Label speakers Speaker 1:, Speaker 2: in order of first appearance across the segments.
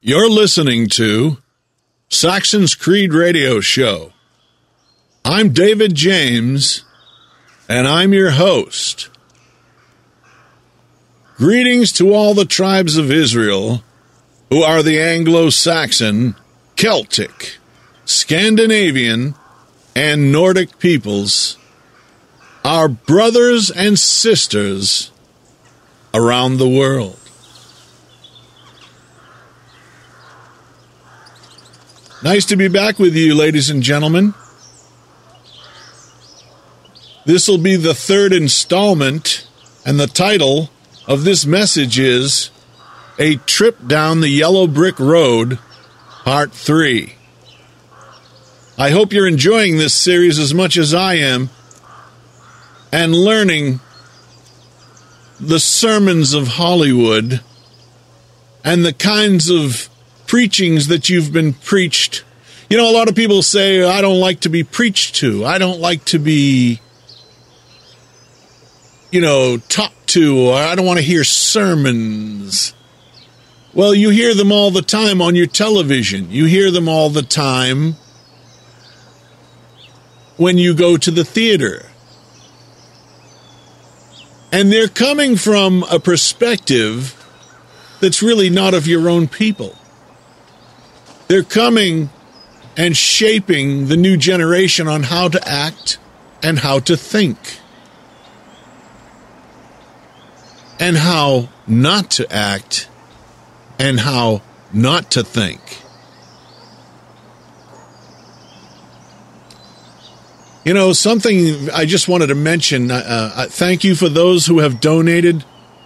Speaker 1: You're listening to Saxon's Creed Radio Show. I'm David James, and I'm your host. Greetings to all the tribes of Israel who are the Anglo-Saxon, Celtic, Scandinavian, and Nordic peoples, our brothers and sisters around the world. Nice to be back with you, ladies and gentlemen. This will be the third installment, and the title of this message is A Trip Down the Yellow Brick Road, Part 3. I hope you're enjoying this series as much as I am and learning the sermons of Hollywood and the kinds of preachings that you've been preached. You know, a lot of people say, I don't like to be preached to. I don't like to be, talked to, or I don't want to hear sermons. Well, you hear them all the time on your television. You hear them all the time when you go to the theater. And they're coming from a perspective that's really not of your own people. They're coming and shaping the new generation on how to act and how to think, and how not to act and how not to think. You know, something I just wanted to mention, thank you for those who have donated.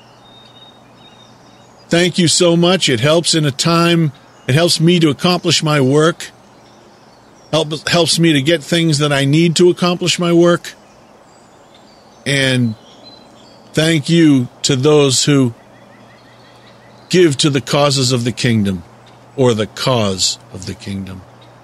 Speaker 1: Thank you so much. It helps in a time. It helps me to accomplish my work. Helps me to get things that I need to accomplish my work. And thank you to those who give to the causes of the kingdom, or the cause of the kingdom.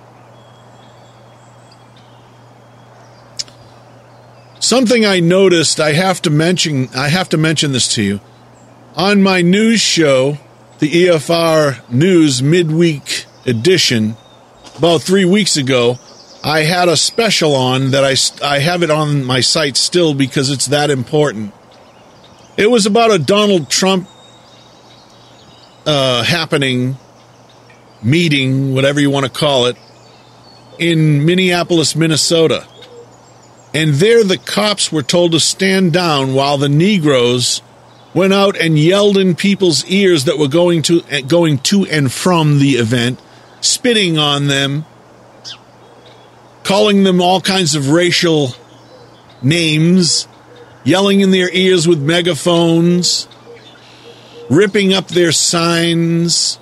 Speaker 1: Something I noticed, I have to mention this to you. On my news show, the EFR News Midweek Edition, about 3 weeks ago, I had a special on that I have it on my site still because it's that important. It was about a Donald Trump meeting, whatever you want to call it, in Minneapolis, Minnesota. And there the cops were told to stand down while the Negroes went out and yelled in people's ears that were going to and from the event, spitting on them, calling them all kinds of racial names, yelling in their ears with megaphones, ripping up their signs,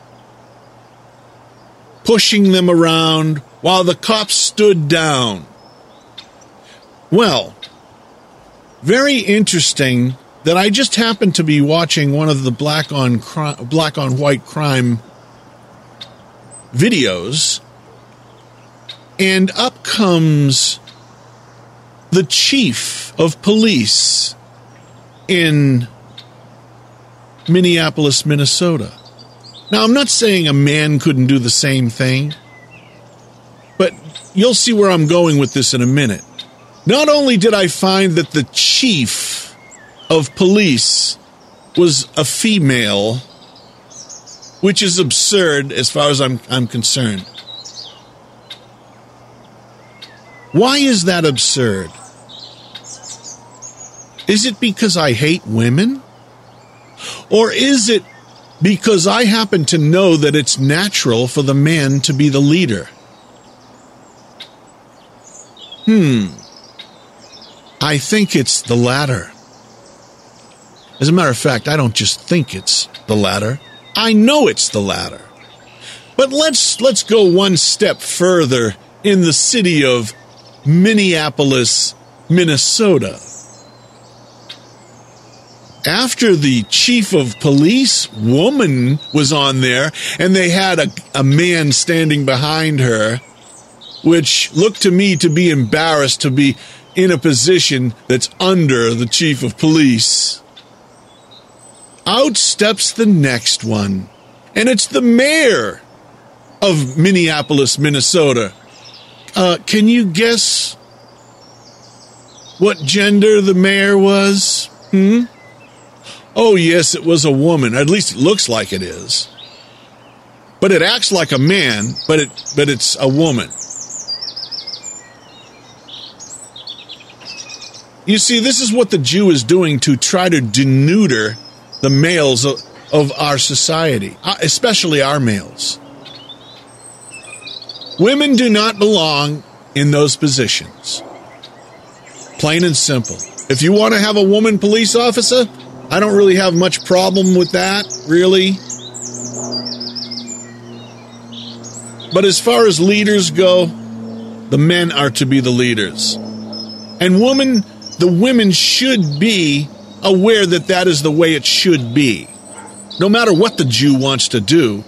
Speaker 1: pushing them around while the cops stood down. Well, very interesting that I just happened to be watching one of the black on white crime videos, and up comes the chief of police in Minneapolis, Minnesota. Now, I'm not saying a man couldn't do the same thing, but you'll see where I'm going with this in a minute. Not only did I find that the chief of police was a female, which is absurd as far as I'm concerned. Why is that absurd? Is it because I hate women? Or is it because I happen to know that it's natural for the man to be the leader? I think it's the latter. As a matter of fact, I don't just think it's the latter. I know it's the latter. But let's go one step further in the city of Minneapolis, Minnesota. After the chief of police woman was on there, and they had a man standing behind her, which looked to me to be embarrassed to be in a position that's under the chief of police. Out steps the next one, And it's the mayor of Minneapolis, Minnesota. Can you guess what gender the mayor was? Oh, yes, it was a woman. At least it looks like it is. But it acts like a man, but it's a woman. You see, this is what the Jew is doing to try to denudor the males of our society, especially our males. Women do not belong in those positions. Plain and simple. If you want to have a woman police officer, I don't really have much problem with that, really. But as far as leaders go, the men are to be the leaders. And the women should be aware that that is the way it should be. No matter what the Jew wants to do.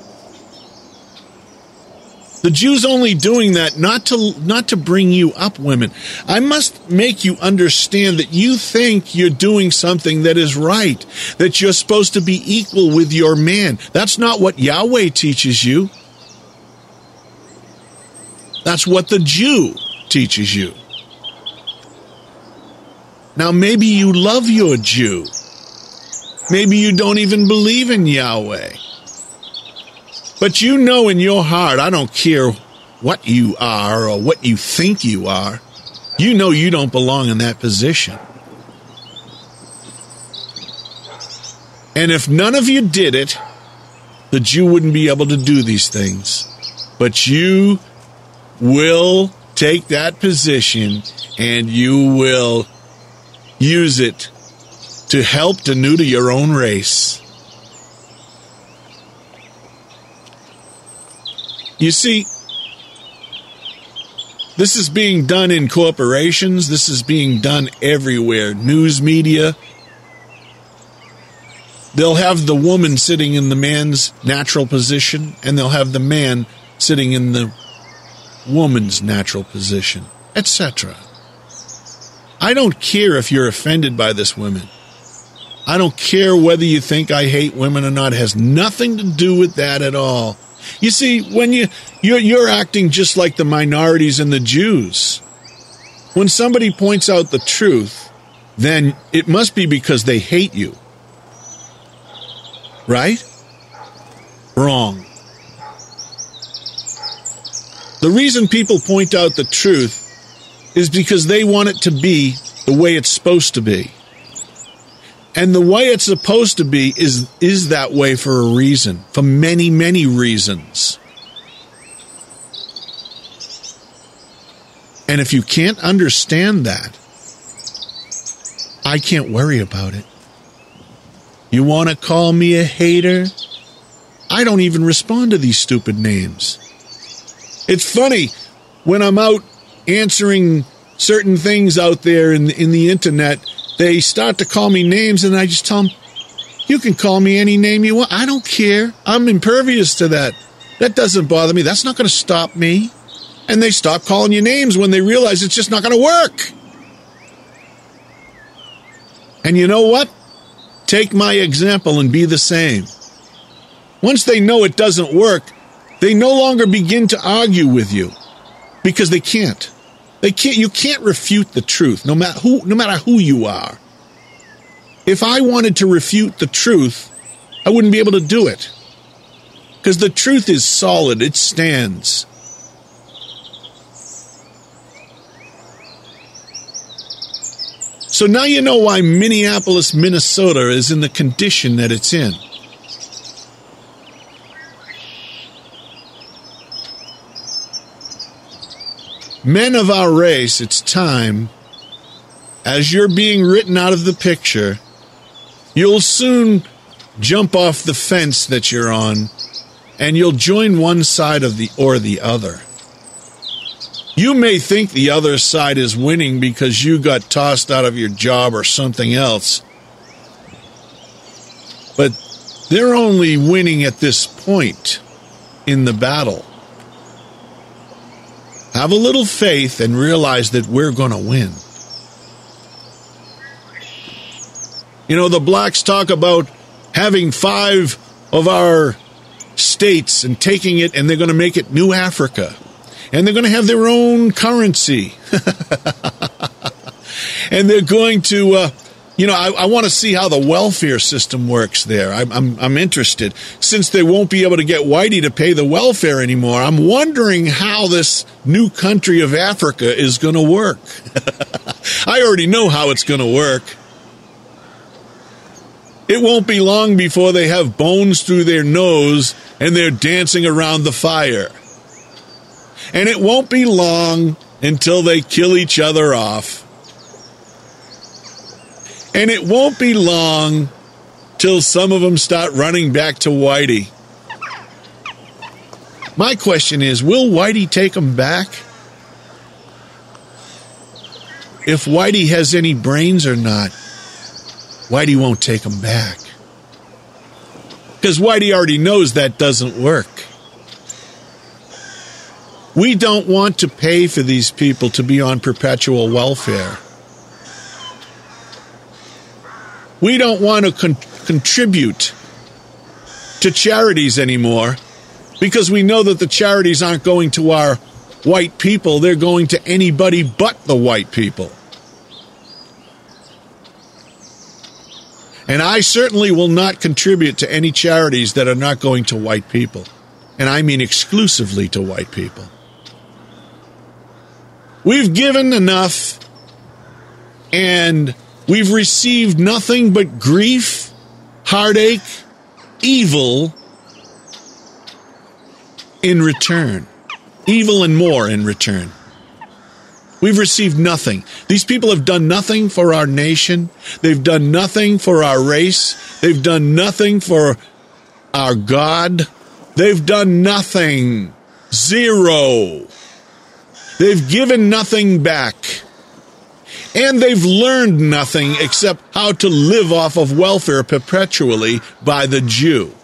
Speaker 1: The Jew's only doing that not to bring you up, women. I must make you understand that you think you're doing something that is right, that you're supposed to be equal with your man. That's not what Yahweh teaches you. That's what the Jew teaches you. Now, maybe you love your Jew. Maybe you don't even believe in Yahweh. But you know in your heart, I don't care what you are or what you think you are, you know you don't belong in that position. And if none of you did it, the Jew wouldn't be able to do these things. But you will take that position and you will use it to help denude your own race. You see, this is being done in corporations. This is being done everywhere. News media. They'll have the woman sitting in the man's natural position, and they'll have the man sitting in the woman's natural position, etc. I don't care if you're offended by this, women. I don't care whether you think I hate women or not. It has nothing to do with that at all. You see, when you're acting just like the minorities and the Jews. When somebody points out the truth, then it must be because they hate you. Right? Wrong. The reason people point out the truth is because they want it to be the way it's supposed to be. And the way it's supposed to be is that way for a reason, for many, many reasons. And if you can't understand that, I can't worry about it. You want to call me a hater? I don't even respond to these stupid names. It's funny, when I'm out answering certain things out there in the internet, they start to call me names, and I just tell them, you can call me any name you want. I don't care. I'm impervious to that. That doesn't bother me. That's not going to stop me. And they stop calling you names when they realize it's just not going to work. And you know what? Take my example and be the same. Once they know it doesn't work, they no longer begin to argue with you because they can't. You can't refute the truth, no matter who you are. If I wanted to refute the truth, I wouldn't be able to do it. Because the truth is solid, it stands. So now you know why Minneapolis, Minnesota is in the condition that it's in. Men of our race, it's time, as you're being written out of the picture, you'll soon jump off the fence that you're on, and you'll join one side or the other. You may think the other side is winning because you got tossed out of your job or something else, but they're only winning at this point in the battle. Have a little faith and realize that we're going to win. You know, the blacks talk about having 5 of our states and taking it, and they're going to make it New Africa. And they're going to have their own currency. And they're going to, I want to see how the welfare system works there. I'm interested. Since they won't be able to get Whitey to pay the welfare anymore, I'm wondering how this new country of Africa is going to work. I already know how it's going to work. It won't be long before they have bones through their nose and they're dancing around the fire. And it won't be long until they kill each other off. And it won't be long till some of them start running back to Whitey. My question is, will Whitey take them back? If Whitey has any brains or not, Whitey won't take them back. Because Whitey already knows that doesn't work. We don't want to pay for these people to be on perpetual welfare. We don't want to contribute to charities anymore because we know that the charities aren't going to our white people. They're going to anybody but the white people. And I certainly will not contribute to any charities that are not going to white people. And I mean exclusively to white people. We've given enough, and we've received nothing but grief, heartache, evil in return. Evil and more in return. We've received nothing. These people have done nothing for our nation. They've done nothing for our race. They've done nothing for our God. They've done nothing. Zero. They've given nothing back. And they've learned nothing except how to live off of welfare perpetually by the Jew.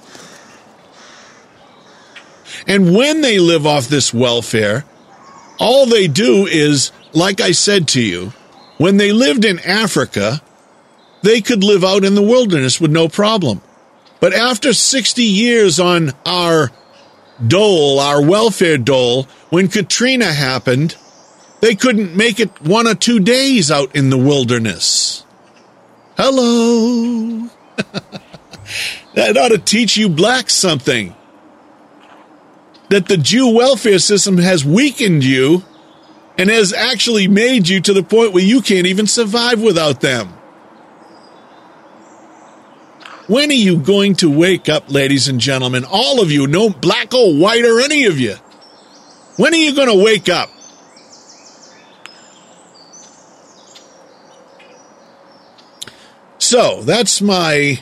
Speaker 1: And when they live off this welfare, all they do is, like I said to you, when they lived in Africa, they could live out in the wilderness with no problem. But after 60 years on our dole, our welfare dole, when Katrina happened, they couldn't make it 1 or 2 days out in the wilderness. Hello. That ought to teach you blacks something. That the Jew welfare system has weakened you and has actually made you to the point where you can't even survive without them. When are you going to wake up, ladies and gentlemen? All of you, no black or white or any of you. When are you going to wake up? So, that's my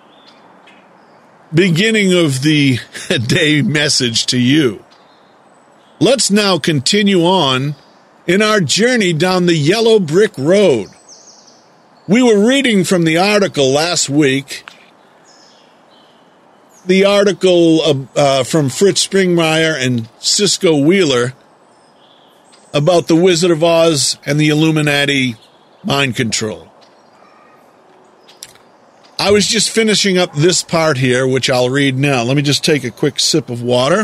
Speaker 1: beginning of the day message to you. Let's now continue on in our journey down the yellow brick road. We were reading from the article last week, the article from Fritz Springmeier and Cisco Wheeler about the Wizard of Oz and the Illuminati mind control. I was just finishing up this part here, which I'll read now. Let me just take a quick sip of water.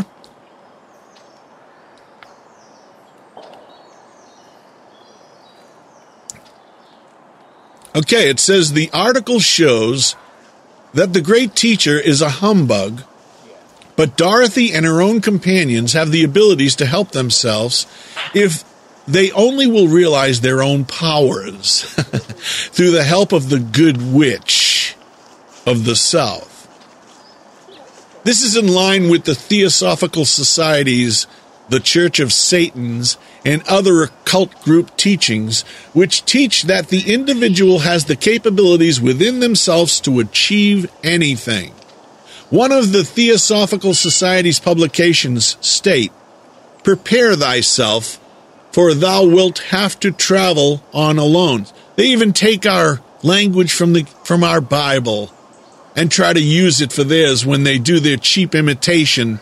Speaker 1: Okay, it says the article shows that the great teacher is a humbug, but Dorothy and her own companions have the abilities to help themselves if they only will realize their own powers through the help of the good witch of the South. This is in line with the Theosophical Society's, the Church of Satan's, and other occult group teachings, which teach that the individual has the capabilities within themselves to achieve anything. One of the Theosophical Society's publications state, "Prepare thyself, for thou wilt have to travel on alone." They even take our language from our Bible and try to use it for theirs when they do their cheap imitation.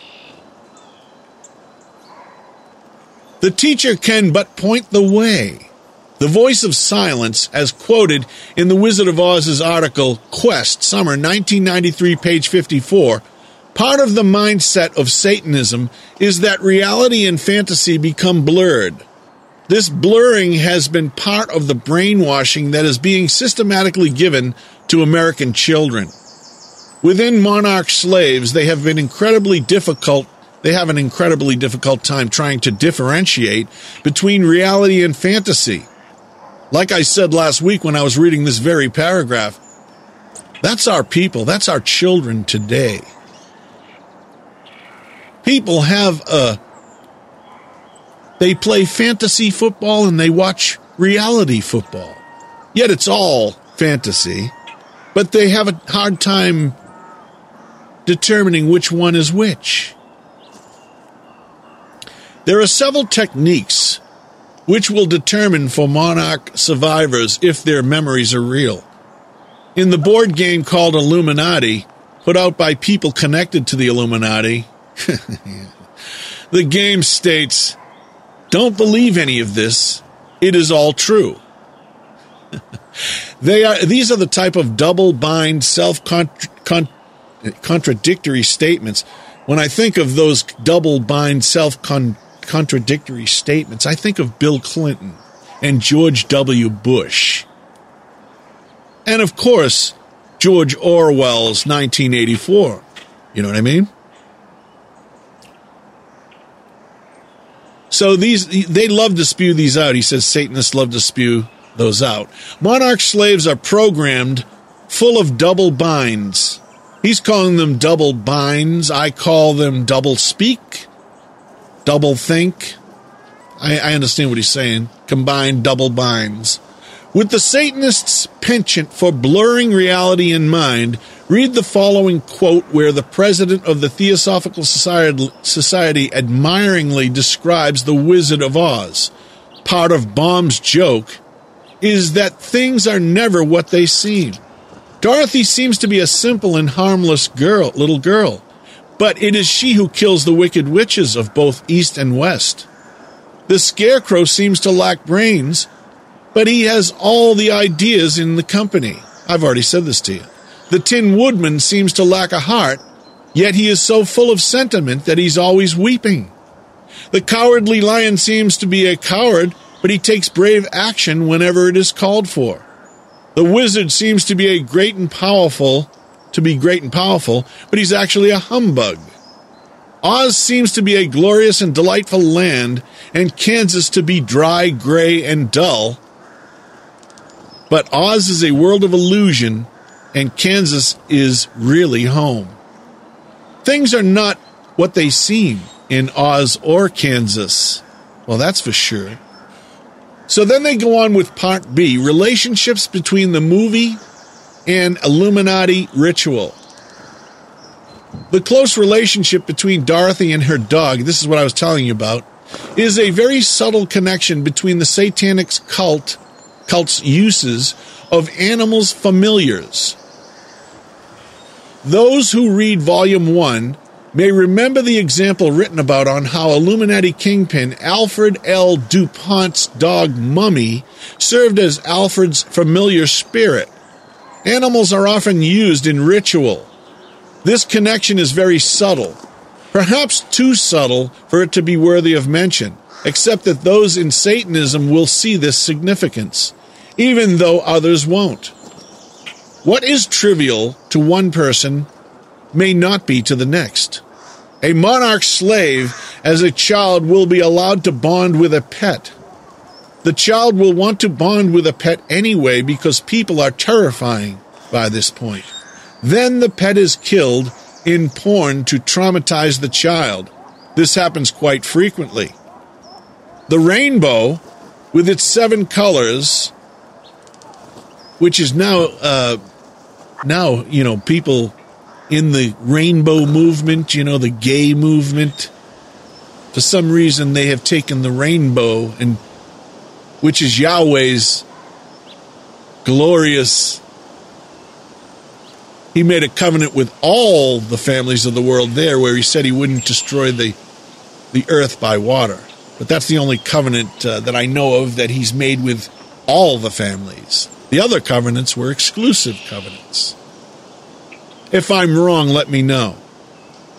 Speaker 1: The teacher can but point the way. The voice of silence, as quoted in the Wizard of Oz's article, Quest, Summer 1993, page 54, Part of the mindset of Satanism is that reality and fantasy become blurred. This blurring has been part of the brainwashing that is being systematically given to American children. Within monarch slaves, they have an incredibly difficult time trying to differentiate between reality and fantasy. Like I said last week when I was reading this very paragraph, that's our people, that's our children today. People they play fantasy football and they watch reality football. Yet it's all fantasy, but they have a hard time determining which one is which. There are several techniques which will determine for monarch survivors if their memories are real. In the board game called Illuminati, put out by people connected to the Illuminati, the game states, "Don't believe any of this. It is all true." These are the type of double-bind, self-contradictory statements. When I think of those double-bind, self-contradictory statements, I think of Bill Clinton and George W. Bush. And, of course, George Orwell's 1984. You know what I mean? So they love to spew these out. He says Satanists love to spew those out. Monarch slaves are programmed full of double binds. He's calling them double binds. I call them double speak, double think. I understand what he's saying. Combined double binds. With the Satanists' penchant for blurring reality and mind, read the following quote where the president of the Theosophical Society admiringly describes the Wizard of Oz. Part of Baum's joke is that things are never what they seem. Dorothy seems to be a simple and harmless little girl, but it is she who kills the wicked witches of both East and West. The Scarecrow seems to lack brains, but he has all the ideas in the company. I've already said this to you. The Tin Woodman seems to lack a heart, yet he is so full of sentiment that he's always weeping. The Cowardly Lion seems to be a coward, but he takes brave action whenever it is called for. The Wizard seems to be great and powerful, but he's actually a humbug. Oz seems to be a glorious and delightful land, and Kansas to be dry, gray, and dull. But Oz is a world of illusion, and Kansas is really home. Things are not what they seem in Oz or Kansas. Well, that's for sure. So then they go on with Part B, relationships between the movie and Illuminati ritual. The close relationship between Dorothy and her dog, this is what I was telling you about, is a very subtle connection between the satanic cult's uses of animals' familiars. Those who read Volume 1 may remember the example written about on how Illuminati kingpin Alfred L. DuPont's dog Mummy served as Alfred's familiar spirit. Animals are often used in ritual. This connection is very subtle, perhaps too subtle for it to be worthy of mention, except that those in Satanism will see this significance, even though others won't. What is trivial to one person may not be to the next. A monarch slave as a child will be allowed to bond with a pet. The child will want to bond with a pet anyway because people are terrifying by this point. Then the pet is killed in porn to traumatize the child. This happens quite frequently. The rainbow, with its 7 colors, which is now, people in the rainbow movement, the gay movement, for some reason they have taken the rainbow, which is Yahweh's glorious. He made a covenant with all the families of the world there where he said he wouldn't destroy the earth by water. But that's the only covenant that I know of that he's made with all the families. The other covenants were exclusive covenants. If I'm wrong, let me know.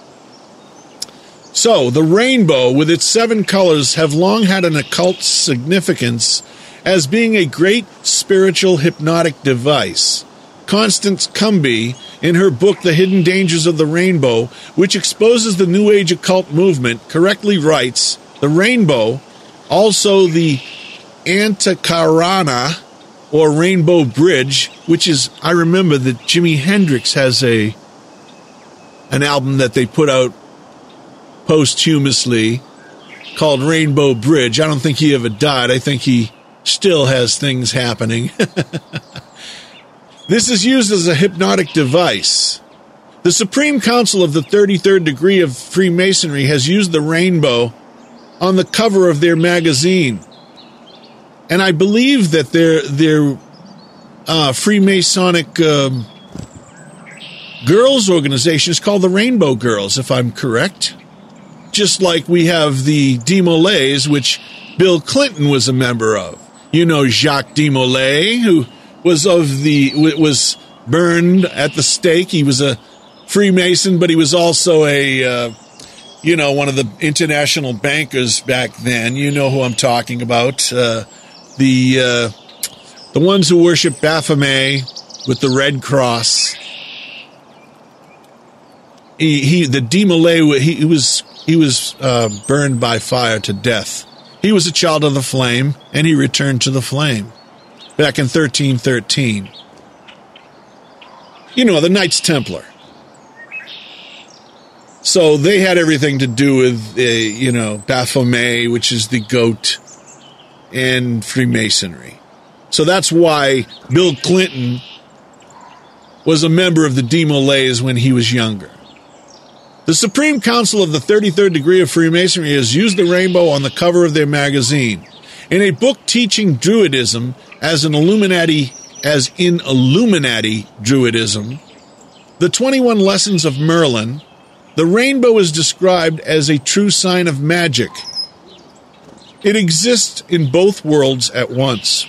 Speaker 1: So, the rainbow, with its 7 colors, have long had an occult significance as being a great spiritual hypnotic device. Constance Cumby, in her book The Hidden Dangers of the Rainbow, which exposes the New Age occult movement, correctly writes, the rainbow, also the Antakarana, or Rainbow Bridge, which is, I remember that Jimi Hendrix has an album that they put out posthumously called Rainbow Bridge. I don't think he ever died. I think he still has things happening. This is used as a hypnotic device. The Supreme Council of the 33rd degree of Freemasonry has used the rainbow on the cover of their magazine. And I believe that their Freemasonic girls organization is called the Rainbow Girls, if I'm correct. Just like we have the Demolays, which Bill Clinton was a member of. You know Jacques Demolay, who was burned at the stake. He was a Freemason, but he was also one of the international bankers back then. You know who I'm talking about. The ones who worship Baphomet with the Red Cross. The Demolay, he was burned by fire to death. He was a child of the flame, and he returned to the flame back in 1313. You know, the Knights Templar. So they had everything to do with, Baphomet, which is the goat, and Freemasonry. So that's why Bill Clinton was a member of the Demolays when he was younger. The Supreme Council of the 33rd degree of Freemasonry has used the rainbow on the cover of their magazine. In a book teaching Druidism as in Illuminati Druidism, The 21 Lessons of Merlin, the rainbow is described as a true sign of magic. It exists in both worlds at once.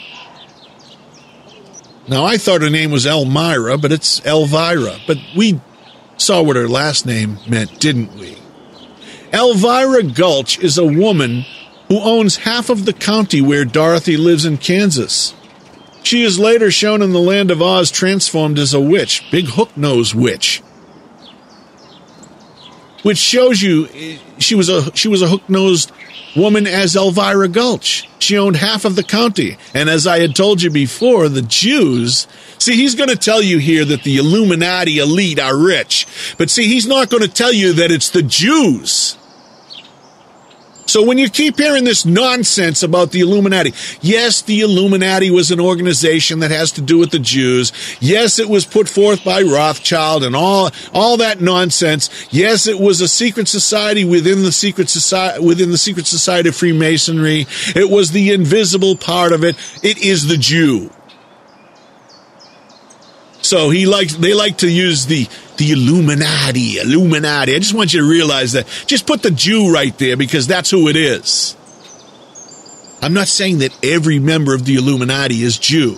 Speaker 1: Now, I thought her name was Elmira, but it's Elvira. But we saw what her last name meant, didn't we? Elvira Gulch is a woman who owns half of the county where Dorothy lives in Kansas. She is later shown in the Land of Oz transformed as a witch, big hook-nosed witch. Which shows you she was a hook-nosed woman as Elvira Gulch. She owned half of the county. And as I had told you before, the Jews... See, he's going to tell you here that the Illuminati elite are rich. But see, he's not going to tell you that it's the Jews. So when you keep hearing this nonsense about the Illuminati, yes, the Illuminati was an organization that has to do with the Jews. Yes, it was put forth by Rothschild and all that nonsense. Yes, it was a secret society within the secret society of Freemasonry. It was the invisible part of it. It is the Jew. So they like to use the Illuminati. I just want you to realize that. Just put the Jew right there because that's who it is. I'm not saying that every member of the Illuminati is Jew.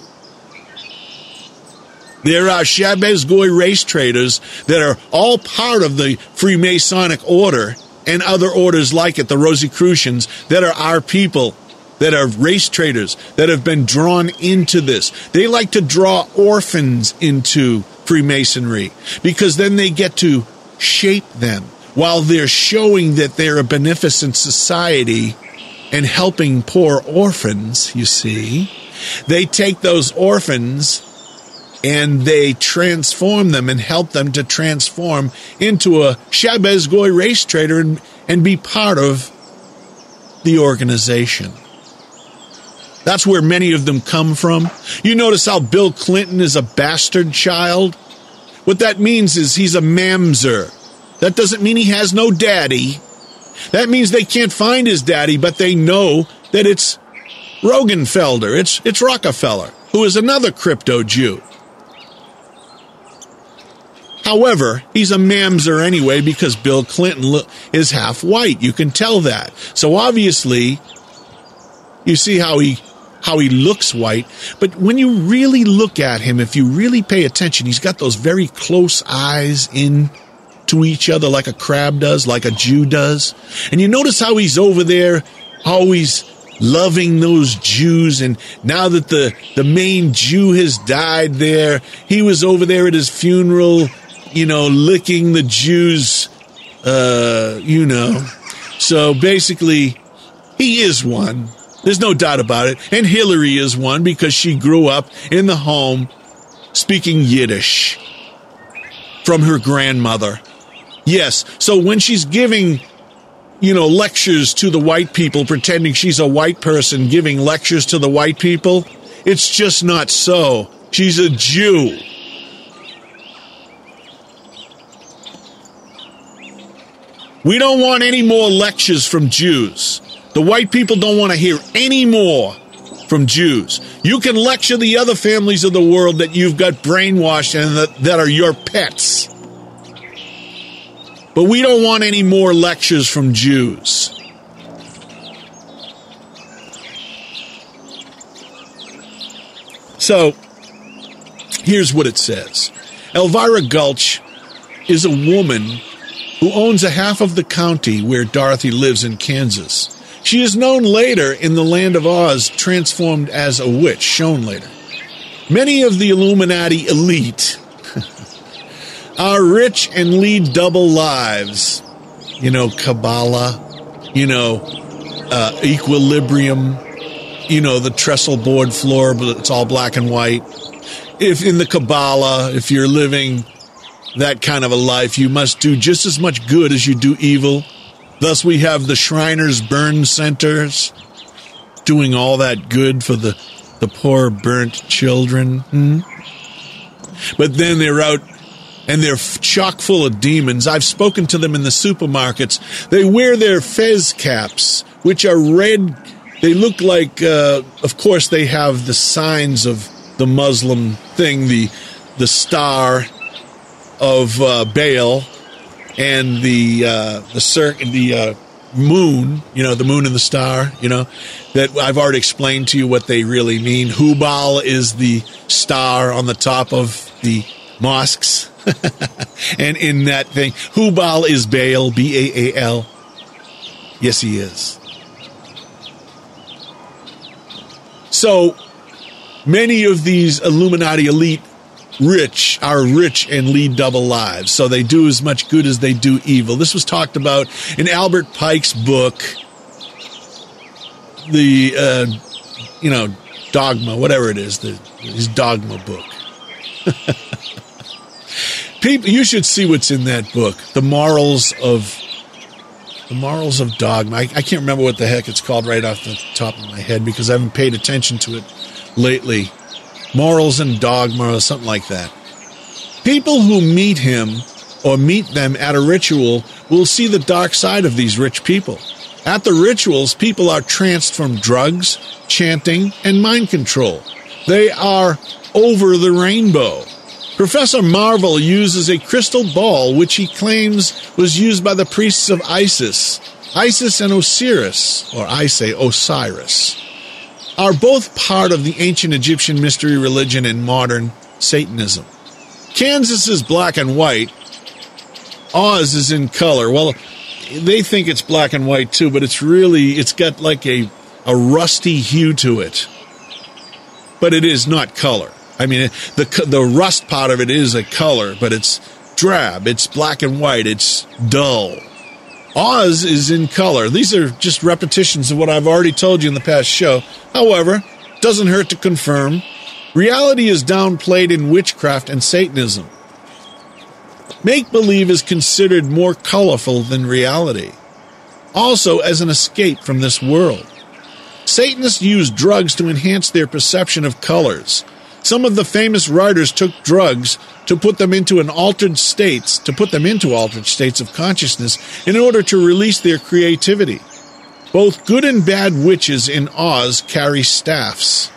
Speaker 1: There are Shabazz Goy race traders that are all part of the Freemasonic order and other orders like it, the Rosicrucians, that are our people. That are race traders that have been drawn into this. They like to draw orphans into Freemasonry because then they get to shape them while they're showing that they're a beneficent society and helping poor orphans, you see. They take those orphans and they transform them and help them to transform into a Shabazz Goy race trader and be part of the organization. That's where many of them come from. You notice how Bill Clinton is a bastard child? What that means is he's a mamzer. That doesn't mean he has no daddy. That means they can't find his daddy, but they know that it's Rockefeller. It's Rockefeller, who is another crypto Jew. However, he's a mamzer anyway because Bill Clinton is half white. You can tell that. So obviously, you see how he looks white, but when you really look at him, if you really pay attention, he's got those very close eyes in to each other like a crab does, like a Jew does. And you notice how he's over there always loving those Jews, and now that the main Jew has died there, he was over there at his funeral, licking the Jews, So basically, he is one. There's no doubt about it. And Hillary is one because she grew up in the home speaking Yiddish from her grandmother. Yes, so when she's giving lectures to the white people, pretending she's a white person giving lectures to the white people, it's just not so. She's a Jew. We don't want any more lectures from Jews. The white people don't want to hear any more from Jews. You can lecture the other families of the world that you've got brainwashed and that are your pets. But we don't want any more lectures from Jews. So, here's what it says. Elvira Gulch is a woman who owns a half of the county where Dorothy lives in Kansas. She is known later in the Land of Oz, transformed as a witch, shown later. Many of the Illuminati elite are rich and lead double lives. Kabbalah, equilibrium, the trestle board floor, but it's all black and white. If in the Kabbalah, if you're living that kind of a life, you must do just as much good as you do evil. Thus, we have the Shriners Burn Centers doing all that good for the poor burnt children. But then they're out and they're chock full of demons. I've spoken to them in the supermarkets. They wear their fez caps, which are red. They look like, of course, they have the signs of the Muslim thing, the star of Baal, and the moon, the moon and the star, that I've already explained to you what they really mean. Hubal is the star on the top of the mosques. And in that thing, Hubal is Baal, Baal. Yes, he is. So many of these Illuminati elite are rich and lead double lives. So they do as much good as they do evil. This was talked about in Albert Pike's book, the, Dogma, whatever it is, his Dogma book. People, you should see what's in that book. The morals of Dogma. I can't remember what the heck it's called right off the top of my head because I haven't paid attention to it lately. Morals and Dogma or something like that. People who meet him or meet them at a ritual will see the dark side of these rich people. At the rituals, people are tranced from drugs, chanting, and mind control. They are over the rainbow. Professor Marvel uses a crystal ball, which he claims was used by the priests of Isis. Isis and Osiris, or I say Osiris, are both part of the ancient Egyptian mystery religion and modern Satanism. Kansas is black and white. Oz is in color. Well, they think it's black and white too, but it's got like a rusty hue to it. But it is not color. I mean, the rust part of it is a color, but it's drab, it's black and white, it's dull. Oz is in color. These are just repetitions of what I've already told you in the past show. However, doesn't hurt to confirm. Reality is downplayed in witchcraft and Satanism. Make-believe is considered more colorful than reality, also as an escape from this world. Satanists use drugs to enhance their perception of colors. Some of the famous writers took drugs to put them into altered states of consciousness in order to release their creativity. Both good and bad witches in Oz carry staffs.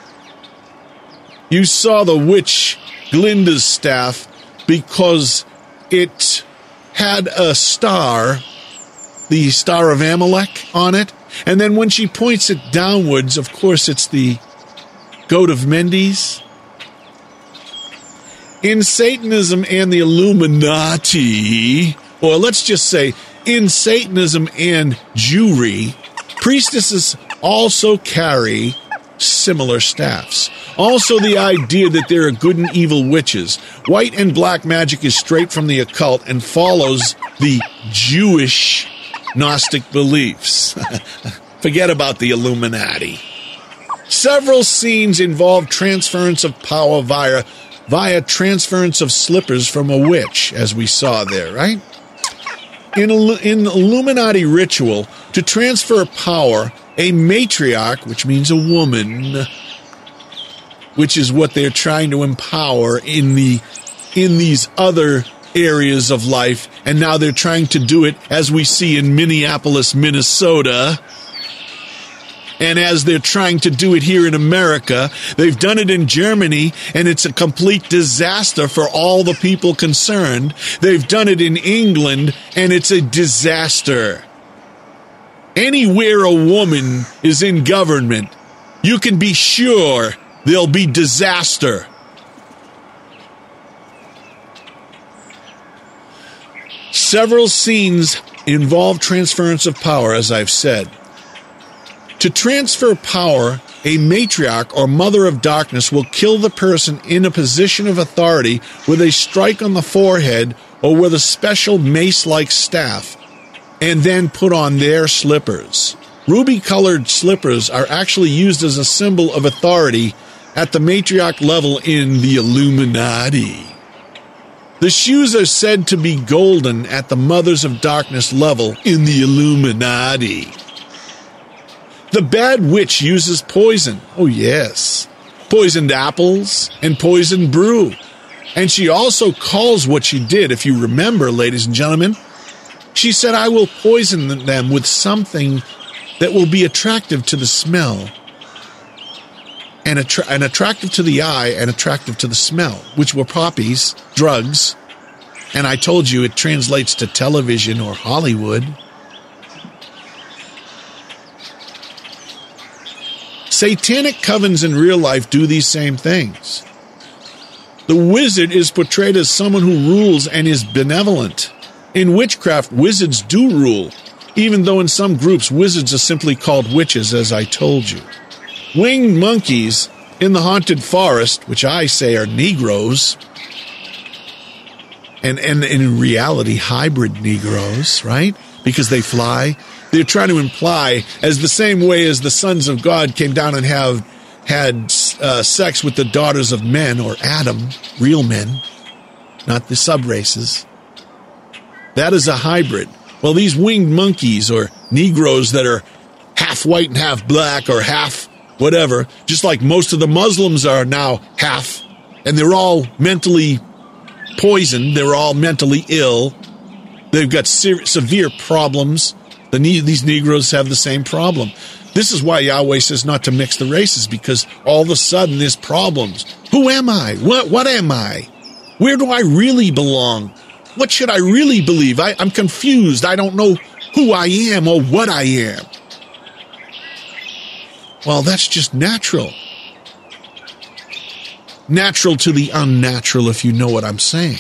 Speaker 1: You saw the witch Glinda's staff because it had a star, the Star of Amalek, on it. And then when she points it downwards, of course, it's the Goat of Mendes. In Satanism and the Illuminati, or let's just say in Satanism and Jewry, priestesses also carry similar staffs. Also, the idea that there are good and evil witches. White and black magic is straight from the occult and follows the Jewish Gnostic beliefs. Forget about the Illuminati. Several scenes involve transference of power via transference of slippers from a witch, as we saw there, right? In Illuminati ritual, to transfer power, a matriarch, which means a woman, which is what they're trying to empower in these other areas of life, and now they're trying to do it, as we see in Minneapolis, Minnesota, and as they're trying to do it here in America. They've done it in Germany, and it's a complete disaster for all the people concerned. They've done it in England, and it's a disaster. Anywhere a woman is in government, you can be sure there'll be disaster. Several scenes involve transference of power, as I've said. To transfer power, a matriarch or mother of darkness will kill the person in a position of authority with a strike on the forehead or with a special mace-like staff, and then put on their slippers. Ruby-colored slippers are actually used as a symbol of authority at the matriarch level in the Illuminati. The shoes are said to be golden at the Mothers of Darkness level in the Illuminati. The bad witch uses poison. Oh, yes. Poisoned apples and poisoned brew. And she also calls what she did, if you remember, ladies and gentlemen. She said, I will poison them with something that will be attractive to the smell, and attractive to the eye, and attractive to the smell, which were poppies, drugs, and I told you it translates to television or Hollywood. Satanic covens in real life do these same things. The wizard is portrayed as someone who rules and is benevolent. In witchcraft, wizards do rule, even though in some groups wizards are simply called witches, as I told you. Winged monkeys in the haunted forest, which I say are Negroes, and in reality hybrid Negroes, right? Because they fly. They're trying to imply, as the same way as the sons of God came down and had sex with the daughters of men, or Adam, real men, not the sub-races. That is a hybrid. Well, these winged monkeys, or Negroes that are half white and half black, or half whatever, just like most of the Muslims are now half, and they're all mentally poisoned, they're all mentally ill, they've got severe problems. These Negroes have the same problem. This is why Yahweh says not to mix the races, because all of a sudden there's problems. Who am I? What am I? Where do I really belong? What should I really believe? I'm confused. I don't know who I am or what I am. Well, that's just natural. Natural to the unnatural, if you know what I'm saying.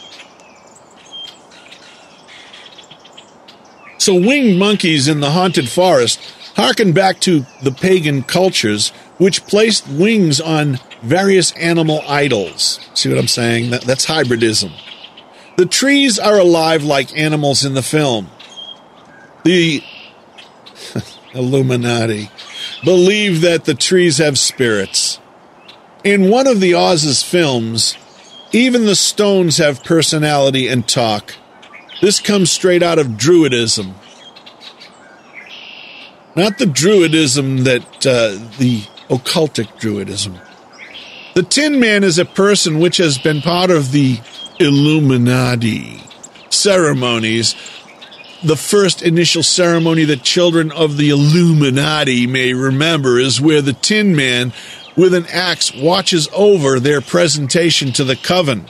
Speaker 1: So winged monkeys in the haunted forest harken back to the pagan cultures, which placed wings on various animal idols. See what I'm saying? That's hybridism. The trees are alive like animals in the film. The Illuminati believe that the trees have spirits. In one of the Oz's films, even the stones have personality and talk. This comes straight out of Druidism. Not the Druidism that, the occultic Druidism. The Tin Man is a person which has been part of the Illuminati ceremonies. The first initial ceremony that children of the Illuminati may remember is where the Tin Man with an axe watches over their presentation to the coven.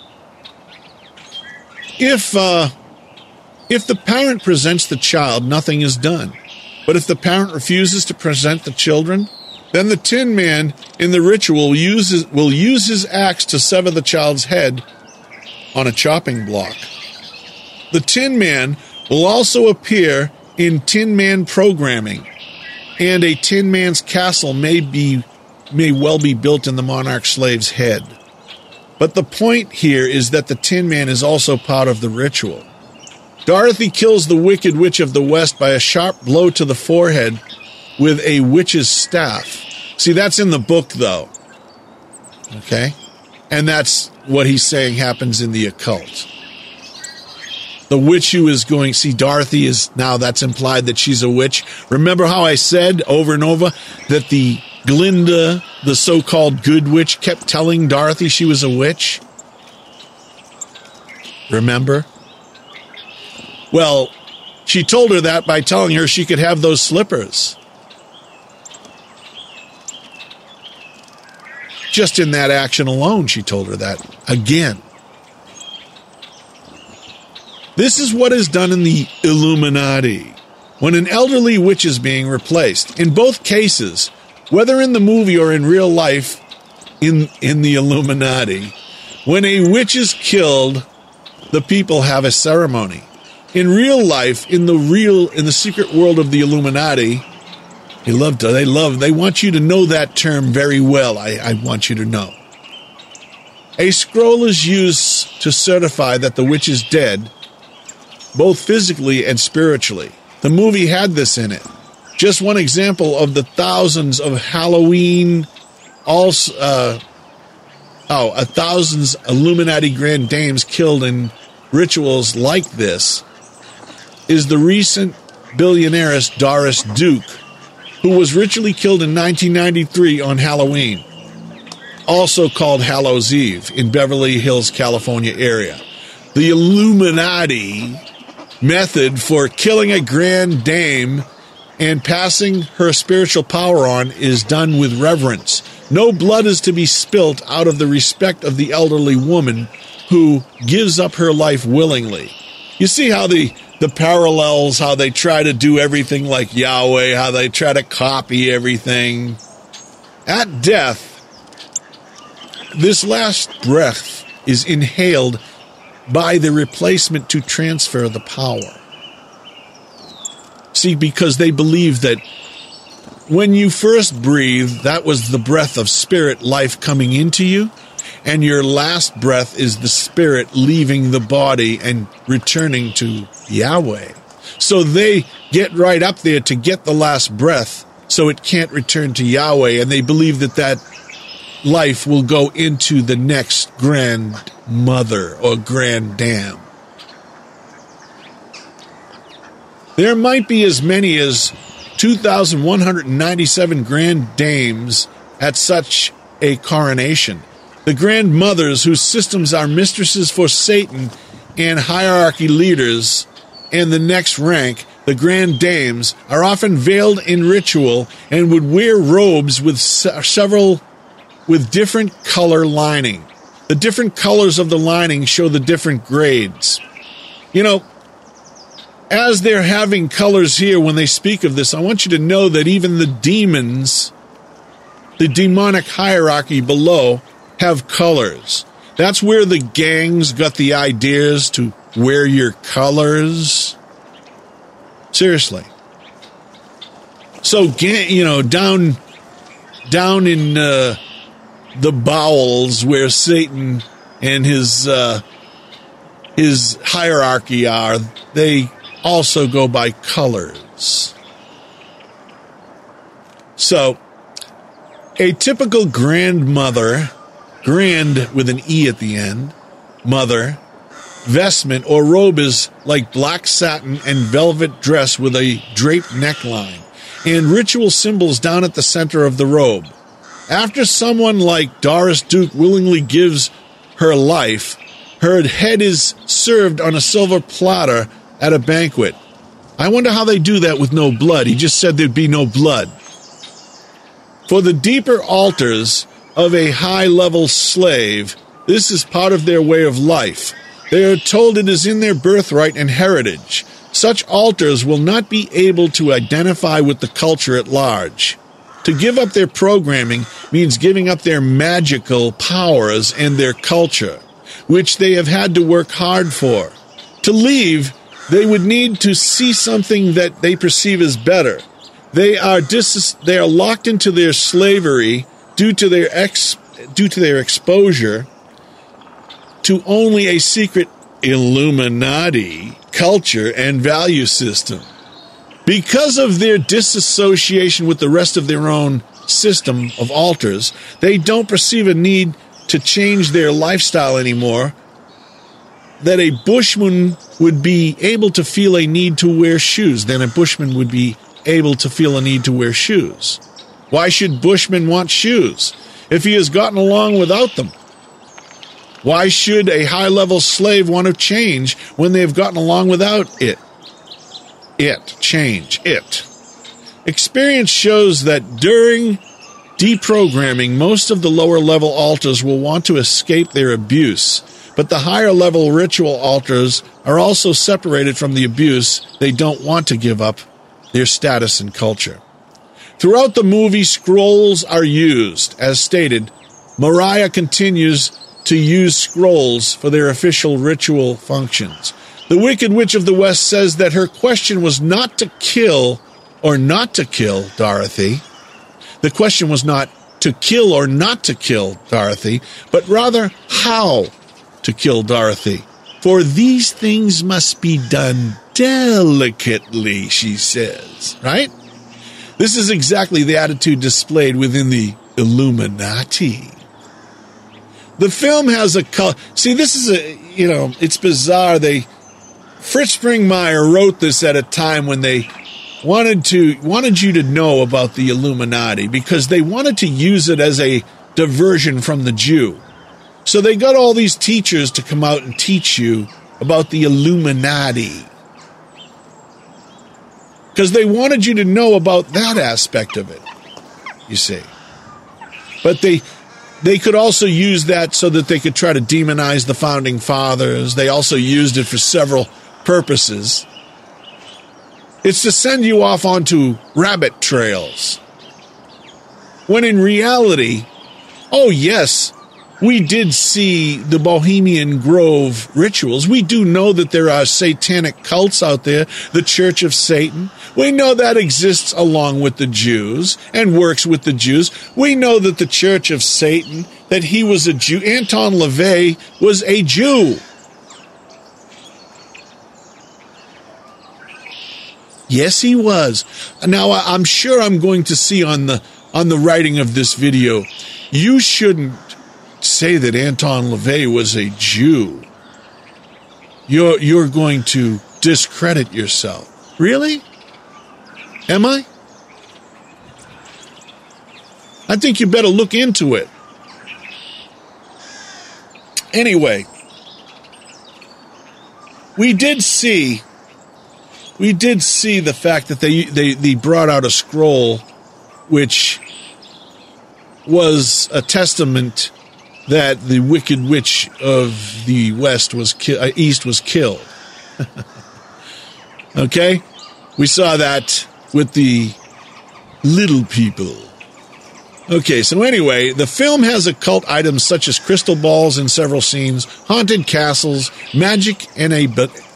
Speaker 1: If the parent presents the child, nothing is done. But if the parent refuses to present the children, then the Tin Man in the ritual will use his axe to sever the child's head on a chopping block. the Tin Man will also appear in Tin Man programming, and a Tin Man's castle may well be built in the monarch slave's head. But the point here is that the Tin Man is also part of the ritual. Dorothy kills the Wicked Witch of the West by a sharp blow to the forehead with a witch's staff. See, that's in the book, though. Okay? And that's what he's saying happens in the occult. The witch who is going, see, Dorothy is now, that's implied that she's a witch. Remember how I said over and over that the Glinda, the so-called good witch, kept telling Dorothy she was a witch? Remember? Well, she told her that by telling her she could have those slippers. Just in that action alone, she told her that again. This is what is done in the Illuminati. When an elderly witch is being replaced, in both cases, whether in the movie or in real life, in the Illuminati, when a witch is killed, the people have a ceremony. In real life, in the secret world of the Illuminati, they want you to know that term very well. I want you to know. A scroll is used to certify that the witch is dead, both physically and spiritually. The movie had this in it. Just one example of the thousands of Halloween, thousands Illuminati grand dames killed in rituals like this, is the recent billionairess Doris Duke, who was ritually killed in 1993 on Halloween, also called Hallows Eve, in Beverly Hills, California area. The Illuminati method for killing a grand dame and passing her spiritual power on is done with reverence. No blood is to be spilt out of the respect of the elderly woman who gives up her life willingly. You see how the parallels, how they try to do everything like Yahweh, how they try to copy everything. At death, this last breath is inhaled by the replacement to transfer the power. See, because they believe that when you first breathe, that was the breath of spirit life coming into you, and your last breath is the spirit leaving the body and returning to Yahweh. So they get right up there to get the last breath so it can't return to Yahweh, and they believe that life will go into the next grandmother or grand dam. There might be as many as 2,197 grand dames at such a coronation. The grandmothers, whose systems are mistresses for Satan and hierarchy leaders, and the next rank, the grand dames, are often veiled in ritual and would wear robes with different color lining. The different colors of the lining show the different grades. You know, as they're having colors here when they speak of this, I want you to know that even the demons, the demonic hierarchy below, have colors. That's where the gangs got the ideas to wear your colors. Seriously. So, down in the bowels where Satan and his hierarchy are, they also go by colors. So, a typical grandmother, grand with an E at the end, mother, vestment or robe is like black satin and velvet dress with a draped neckline, and ritual symbols down at the center of the robe. After someone like Doris Duke willingly gives her life, her head is served on a silver platter at a banquet. I wonder how they do that with no blood. He just said there'd be no blood. For the deeper altars of a high-level slave, this is part of their way of life. They are told it is in their birthright and heritage. Such altars will not be able to identify with the culture at large. To give up their programming means giving up their magical powers and their culture, which they have had to work hard for. To leave, they would need to see something that they perceive as better. They are locked into their slavery due to their exposure to only a secret Illuminati culture and value system. Because of their disassociation with the rest of their own system of altars, they don't perceive a need to change their lifestyle anymore, that a Bushman would be able to feel a need to wear shoes. Then a Bushman would be able to feel a need to wear shoes. Why should Bushman want shoes if he has gotten along without them? Why should a high-level slave want to change when they have gotten along without it? Change. Experience shows that during deprogramming, most of the lower-level altars will want to escape their abuse, but the higher-level ritual altars are also separated from the abuse. They don't want to give up their status and culture. Throughout the movie, scrolls are used. As stated, Mariah continues to use scrolls for their official ritual functions. The Wicked Witch of the West says that her question was not to kill or not to kill Dorothy. The question was not to kill or not to kill Dorothy, but rather how to kill Dorothy. For these things must be done delicately, she says. Right? This is exactly the attitude displayed within the Illuminati. The film has a see, this is it's bizarre. Fritz Springmeier wrote this at a time when they wanted you to know about the Illuminati because they wanted to use it as a diversion from the Jew. So they got all these teachers to come out and teach you about the Illuminati. Because they wanted you to know about that aspect of it, you see. But they could also use that so that they could try to demonize the Founding Fathers. They also used it for several purposes. It's to send you off onto rabbit trails. When in reality, oh yes, we did see the Bohemian Grove rituals. We do know that there are satanic cults out there, the Church of Satan. We know that exists along with the Jews and works with the Jews. We know that the Church of Satan, that he was a Jew. Anton LaVey was a Jew. Yes, he was. Now, I'm sure I'm going to see on the writing of this video, you shouldn't say that Anton LaVey was a Jew. You're going to discredit yourself. Really? Am I? I think you better look into it. Anyway, we did see the fact that they brought out a scroll which was a testament that the Wicked Witch of the West East was killed. Okay? We saw that with the little people. Okay, so anyway, the film has occult items such as crystal balls in several scenes, haunted castles, magic, and a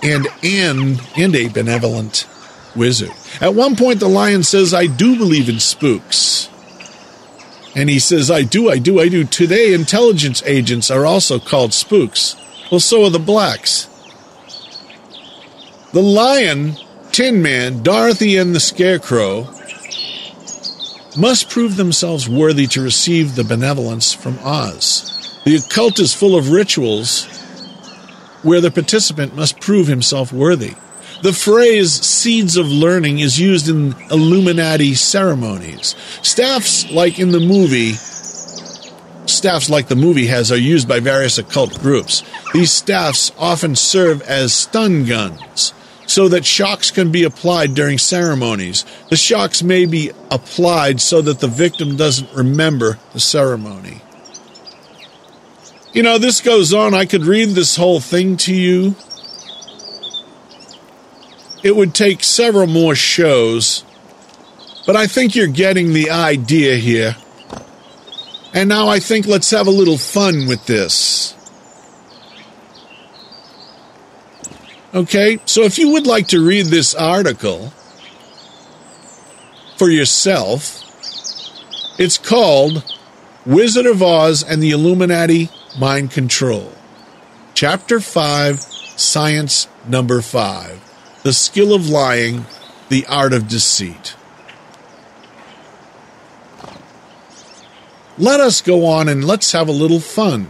Speaker 1: benevolent wizard. At one point, the lion says, "I do believe in spooks." And he says, I do. Today, intelligence agents are also called spooks. Well, so are the blacks. The Lion, Tin Man, Dorothy, and the Scarecrow must prove themselves worthy to receive the benevolence from Oz. The occult is full of rituals where the participant must prove himself worthy. The phrase seeds of learning is used in Illuminati ceremonies. Staffs like the movie has are used by various occult groups. These staffs often serve as stun guns so that shocks can be applied during ceremonies. The shocks may be applied so that the victim doesn't remember the ceremony. You know, this goes on. I could read this whole thing to you. It would take several more shows, but I think you're getting the idea here. And now I think let's have a little fun with this. Okay, so if you would like to read this article for yourself, it's called Wizard of Oz and the Illuminati Mind Control. Chapter 5, Science Number 5, The Skill of Lying, the Art of Deceit. Let us go on and let's have a little fun.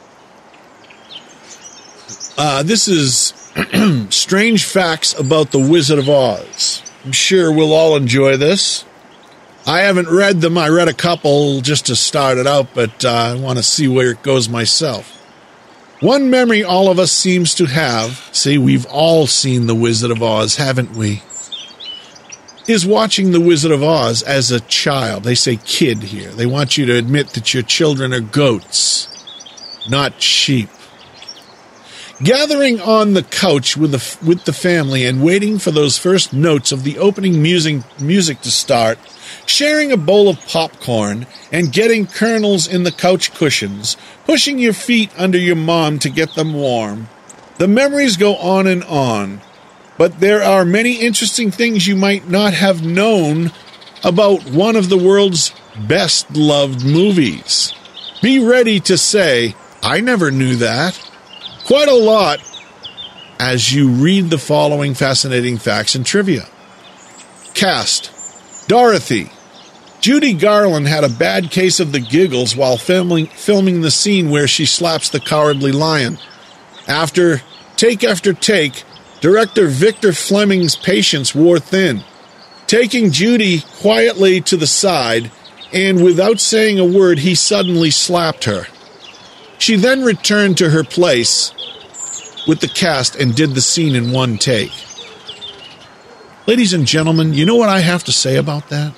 Speaker 1: This is strange facts about the Wizard of Oz. I'm sure we'll all enjoy this. I haven't read them. I read a couple just to start it out, but I want to see where it goes myself. One memory all of us seems to have, see, we've all seen the Wizard of Oz, haven't we? Is watching the Wizard of Oz as a child. They say kid here. They want you to admit that your children are goats, not sheep. Gathering on the couch with the family and waiting for those first notes of the opening music to start, sharing a bowl of popcorn and getting kernels in the couch cushions, pushing your feet under your mom to get them warm. The memories go on and on, but there are many interesting things you might not have known about one of the world's best-loved movies. Be ready to say, I never knew that. Quite a lot as you read the following fascinating facts and trivia. Cast: Dorothy. Judy Garland had a bad case of the giggles while filming the scene where she slaps the cowardly lion. After take, director Victor Fleming's patience wore thin. Taking Judy quietly to the side, and without saying a word, he suddenly slapped her. She then returned to her place with the cast and did the scene in one take. Ladies and gentlemen, you know what I have to say about that?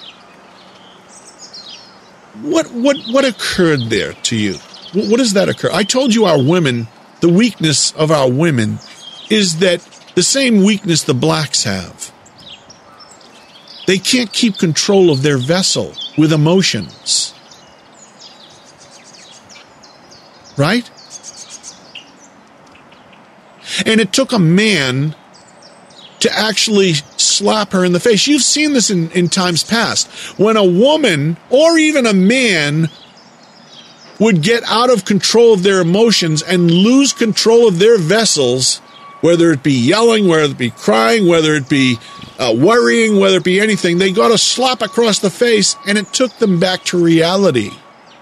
Speaker 1: What occurred there to you? What does that occur? I told you our women, the weakness of our women is that the same weakness the blacks have. They can't keep control of their vessel with emotions. Right? And it took a man to actually slap her in the face. You've seen this in times past. When a woman or even a man would get out of control of their emotions and lose control of their vessels, whether it be yelling, whether it be crying, whether it be worrying, whether it be anything, they got a slap across the face and it took them back to reality.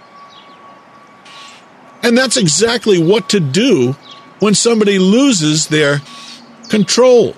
Speaker 1: And that's exactly what to do when somebody loses their control.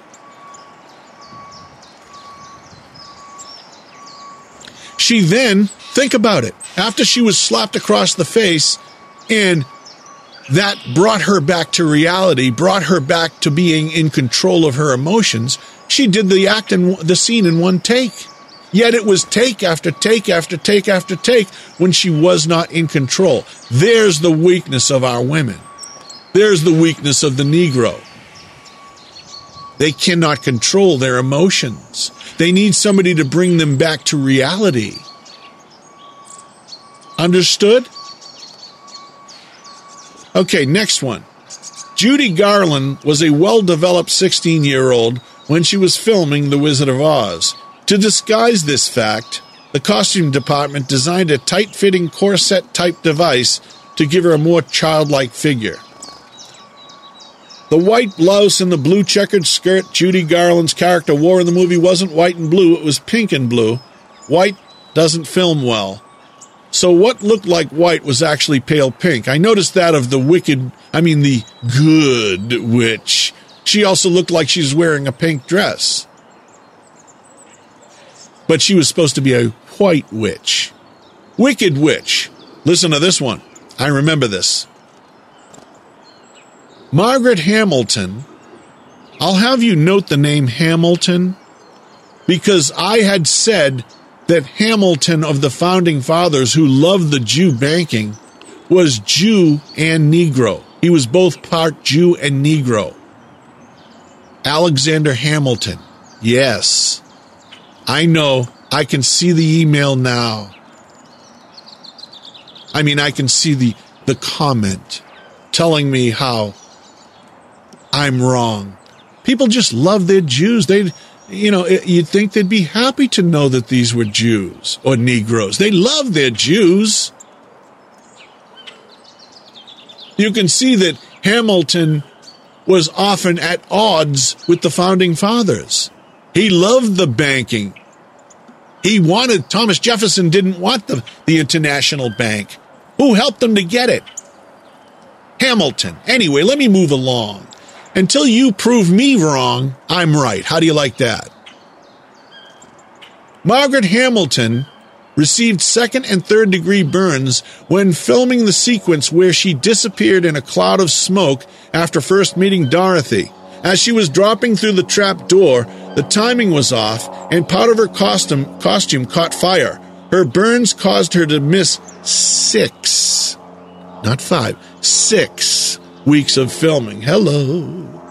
Speaker 1: She then, think about it, after she was slapped across the face and that brought her back to reality, brought her back to being in control of her emotions, she did the act and the scene in one take. Yet it was take after take after take after take when she was not in control. There's the weakness of our women. There's the weakness of the Negro. They cannot control their emotions. They need somebody to bring them back to reality. Understood? Okay, next one. Judy Garland was a well-developed 16-year-old when she was filming The Wizard of Oz. To disguise this fact, the costume department designed a tight-fitting corset-type device to give her a more childlike figure. The white blouse and the blue checkered skirt Judy Garland's character wore in the movie wasn't white and blue, it was pink and blue. White doesn't film well. So what looked like white was actually pale pink. I noticed that of the good witch. She also looked like she was wearing a pink dress. But she was supposed to be a white witch. Wicked witch. Listen to this one. I remember this. Margaret Hamilton. I'll have you note the name Hamilton because I had said that Hamilton of the Founding Fathers who loved the Jew banking was Jew and Negro. He was both part Jew and Negro. Alexander Hamilton. Yes. I know. I can see the email now. I can see the comment telling me how I'm wrong. People just love their Jews. You'd think they'd be happy to know that these were Jews or Negroes. They love their Jews. You can see that Hamilton was often at odds with the Founding Fathers. He loved the banking. Thomas Jefferson didn't want the International Bank. Who helped them to get it? Hamilton. Anyway, let me move along. Until you prove me wrong, I'm right. How do you like that? Margaret Hamilton received second and third degree burns when filming the sequence where she disappeared in a cloud of smoke after first meeting Dorothy. As she was dropping through the trap door, the timing was off and part of her costume caught fire. Her burns caused her to miss 6 weeks of filming. Hello.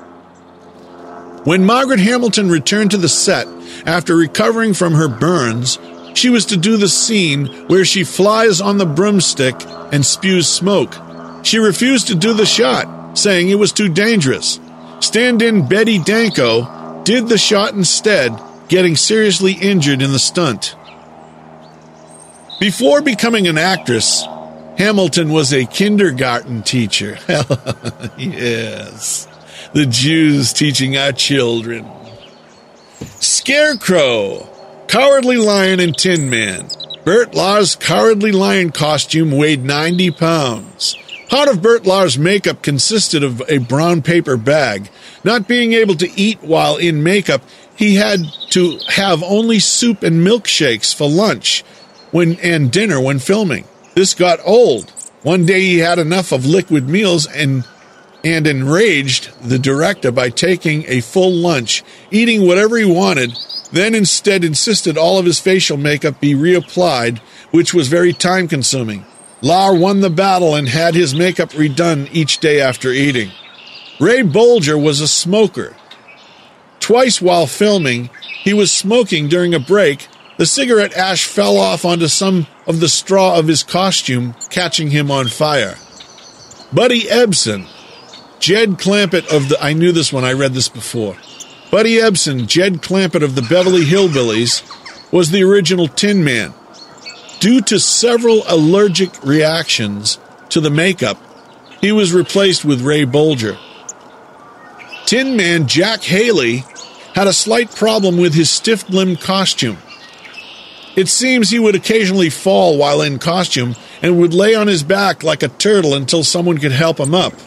Speaker 1: When Margaret Hamilton returned to the set after recovering from her burns, she was to do the scene where she flies on the broomstick and spews smoke. She refused to do the shot, saying it was too dangerous. Stand-in Betty Danko did the shot instead, getting seriously injured in the stunt. Before becoming an actress, Hamilton was a kindergarten teacher. Yes, the Jews teaching our children. Scarecrow, Cowardly Lion, and Tin Man. Bert Lahr's Cowardly Lion costume weighed 90 pounds. Part of Bert Lahr's makeup consisted of a brown paper bag. Not being able to eat while in makeup, he had to have only soup and milkshakes for lunch and dinner when filming. This got old. One day he had enough of liquid meals and enraged the director by taking a full lunch, eating whatever he wanted, then instead insisted all of his facial makeup be reapplied, which was very time-consuming. Lahr won the battle and had his makeup redone each day after eating. Ray Bolger was a smoker. Twice while filming, he was smoking during a break. The cigarette ash fell off onto some of the straw of his costume, catching him on fire. Buddy Ebsen, Jed Clampett I knew this one, I read this before. Buddy Ebsen, Jed Clampett of the Beverly Hillbillies, was the original Tin Man. Due to several allergic reactions to the makeup, he was replaced with Ray Bolger. Tin Man Jack Haley had a slight problem with his stiff-limbed costume. It seems he would occasionally fall while in costume and would lay on his back like a turtle until someone could help him up.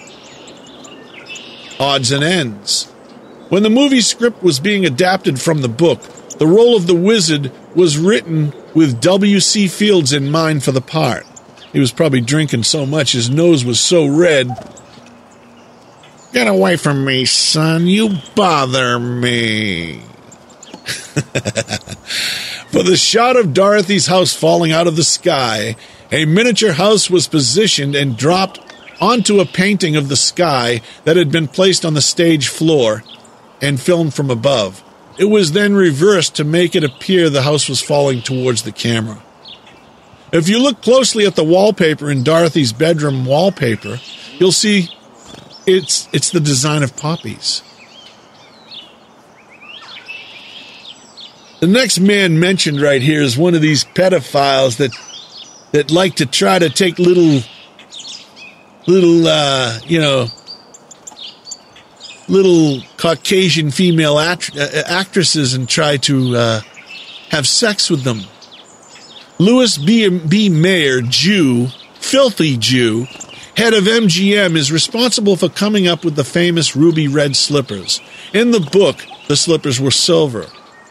Speaker 1: Odds and ends. When the movie script was being adapted from the book, the role of the wizard was written with W.C. Fields in mind for the part. He was probably drinking so much his nose was so red. Get away from me, son. You bother me. For the shot of Dorothy's house falling out of the sky, a miniature house was positioned and dropped onto a painting of the sky that had been placed on the stage floor and filmed from above. It was then reversed to make it appear the house was falling towards the camera. If you look closely at the wallpaper in Dorothy's bedroom wallpaper, you'll see it's the design of poppies. The next man mentioned right here is one of these pedophiles that like to try to take little Caucasian female actresses and try to have sex with them. Louis B. Mayer, Jew, filthy Jew, head of MGM, is responsible for coming up with the famous ruby red slippers. In the book, the slippers were silver.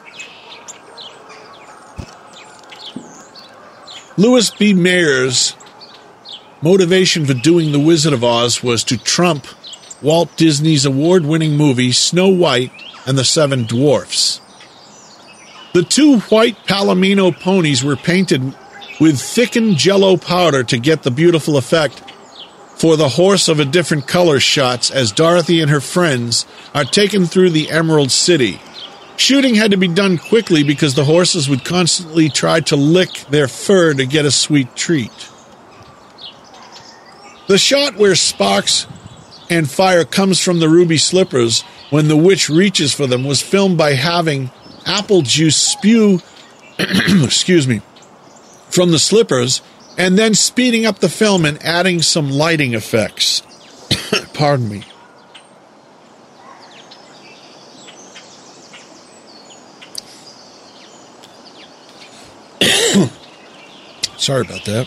Speaker 1: Louis B. Mayer's motivation for doing The Wizard of Oz was to trump Walt Disney's award-winning movie Snow White and the Seven Dwarfs. The two white Palomino ponies were painted with thickened Jell-O powder to get the beautiful effect for the horse of a different color shots as Dorothy and her friends are taken through the Emerald City. Shooting had to be done quickly because the horses would constantly try to lick their fur to get a sweet treat. The shot where Sparks and fire comes from the ruby slippers when the witch reaches for them was filmed by having apple juice spew excuse me, from the slippers and then speeding up the film and adding some lighting effects. Pardon me. Sorry about that.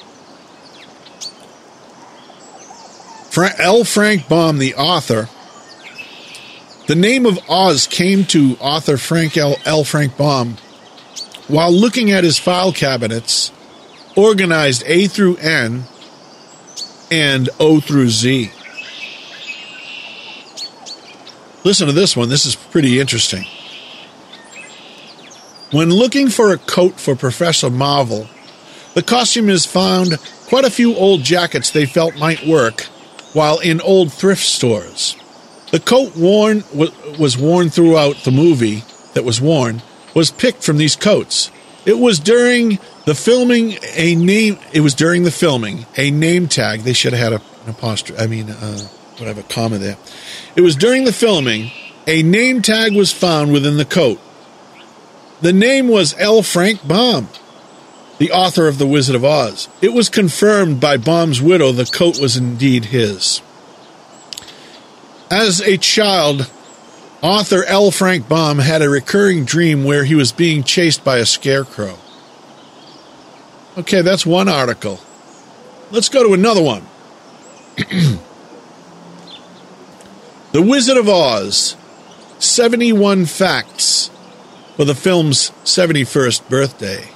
Speaker 1: L. Frank Baum, the author. The name of Oz came to author L. Frank Baum while looking at his file cabinets, organized A through N and O through Z. Listen to this one. This is pretty interesting. When looking for a coat for Professor Marvel, the costumers found quite a few old jackets they felt might work while in old thrift stores. The coat was worn throughout the movie that was worn was picked from these coats. It was during the filming a name tag. They should have had an apostrophe. Whatever, comma there. It was during the filming a name tag was found within the coat. The name was L. Frank Baum, the author of The Wizard of Oz. It was confirmed by Baum's widow the coat was indeed his. As a child, author L. Frank Baum had a recurring dream where he was being chased by a scarecrow. Okay, that's one article. Let's go to another one. The Wizard of Oz, 71 Facts for the film's 71st birthday.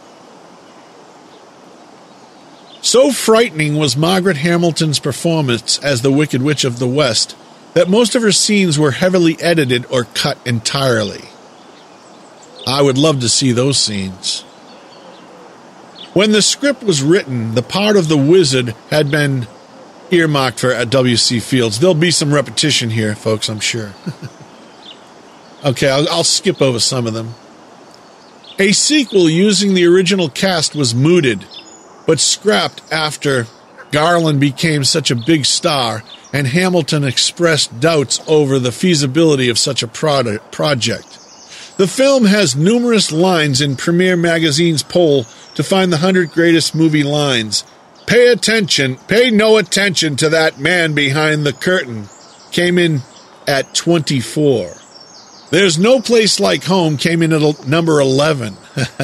Speaker 1: So frightening was Margaret Hamilton's performance as the Wicked Witch of the West that most of her scenes were heavily edited or cut entirely. I would love to see those scenes. When the script was written, the part of the wizard had been earmarked for W.C. Fields. There'll be some repetition here, folks, I'm sure. Okay, I'll skip over some of them. A sequel using the original cast was mooted, but scrapped after Garland became such a big star and Hamilton expressed doubts over the feasibility of such a project. The film has numerous lines in Premiere Magazine's poll to find the 100 greatest movie lines. Pay no attention to that man behind the curtain. Came in at 24. There's No Place Like Home came in at number 11.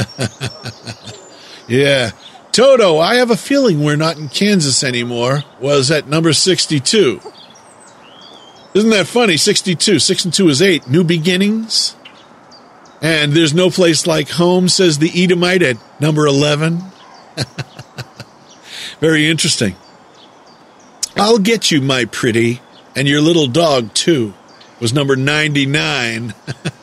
Speaker 1: Yeah. Toto, I Have a Feeling We're Not in Kansas Anymore, was at number 62. Isn't that funny? 62. 6 and 2 is 8. New Beginnings. And There's No Place Like Home, says the Edomite, at number 11. Very interesting. I'll Get You, My Pretty, and Your Little Dog, too, was number 99.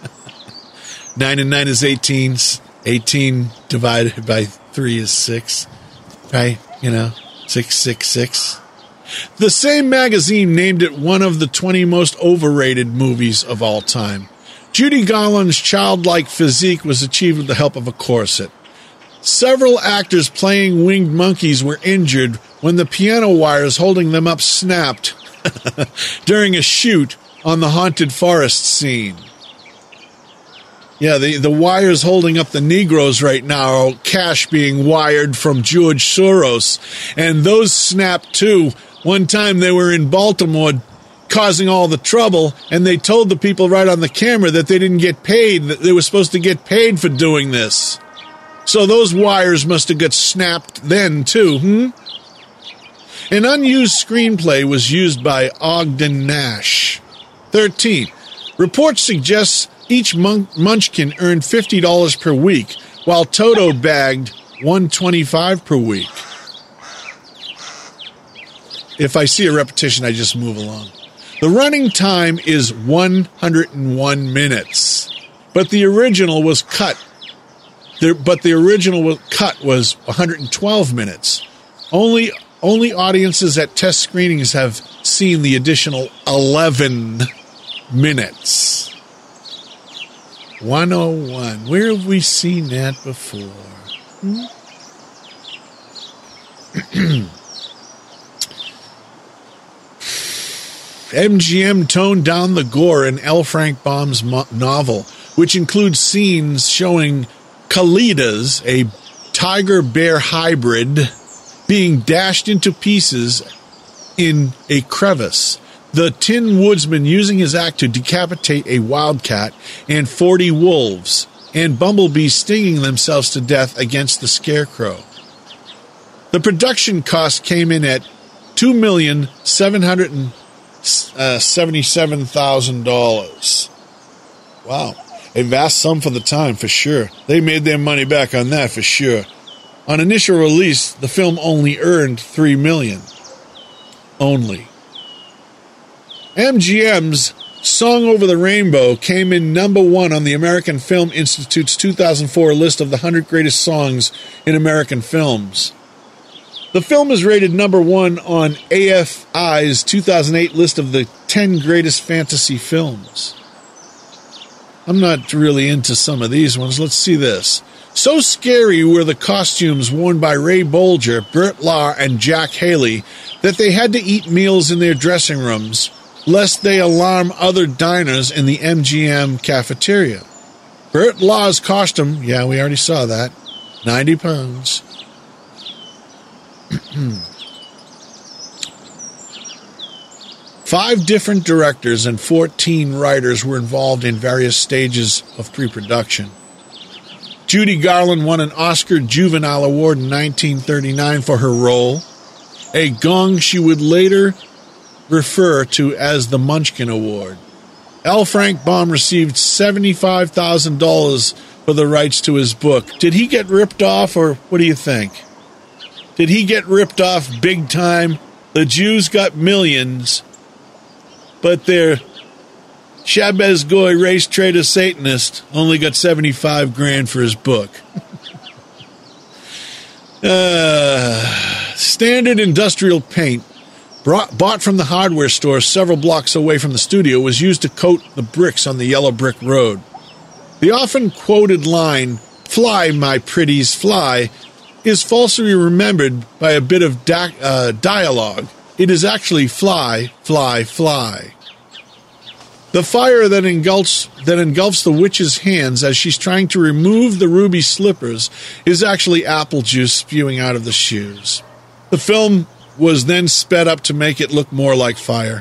Speaker 1: 9 and 9 is 18. 18 divided by 3 is 6. Right? 666. The same magazine named it one of the 20 most overrated movies of all time. Judy Garland's childlike physique was achieved with the help of a corset. Several actors playing winged monkeys were injured when the piano wires holding them up snapped during a shoot on the haunted forest scene. Yeah, the wires holding up the Negroes right now are cash being wired from George Soros, and those snapped too. One time they were in Baltimore causing all the trouble, and they told the people right on the camera that they didn't get paid, that they were supposed to get paid for doing this. So those wires must have got snapped then too, An unused screenplay was used by Ogden Nash. 13. Report suggests each munchkin earned $50 per week, while Toto bagged $125 per week. If I see a repetition, I just move along. The running time is 101 minutes, but the original was cut. The original cut was 112 minutes. Only audiences at test screenings have seen the additional 11 minutes. 101. Where have we seen that before? MGM toned down the gore in L. Frank Baum's novel, which includes scenes showing Kalidas, a tiger-bear hybrid, being dashed into pieces in a crevice. The Tin Woodsman using his axe to decapitate a wildcat and 40 wolves, and bumblebees stinging themselves to death against the scarecrow. The production cost came in at $2,777,000. Wow. A vast sum for the time, for sure. They made their money back on that, for sure. On initial release, the film only earned $3 million. Only. MGM's Song Over the Rainbow came in number 1 on the American Film Institute's 2004 list of the 100 greatest songs in American films. The film is rated number 1 on AFI's 2008 list of the 10 greatest fantasy films. I'm not really into some of these ones. Let's see this. So scary were the costumes worn by Ray Bolger, Burt Lahr, and Jack Haley that they had to eat meals in their dressing rooms, lest they alarm other diners in the MGM cafeteria. Burt Lahr's costume, yeah, we already saw that, 90 pounds. 5 different directors and 14 writers were involved in various stages of pre-production. Judy Garland won an Oscar Juvenile Award in 1939 for her role, a gong she would later refer to as the Munchkin Award. L. Frank Baum received $75,000 for the rights to his book. Did he get ripped off, or what do you think? Did he get ripped off big time? The Jews got millions, but their Shabbos Goy race trader Satanist only got $75,000 for his book. Standard industrial paint, bought from the hardware store several blocks away from the studio, was used to coat the bricks on the yellow brick road. The often quoted line, "Fly, my pretties, fly," is falsely remembered by a bit of dialogue. It is actually "fly, fly, fly." The fire that engulfs the witch's hands as she's trying to remove the ruby slippers is actually apple juice spewing out of the shoes. The film was then sped up to make it look more like fire.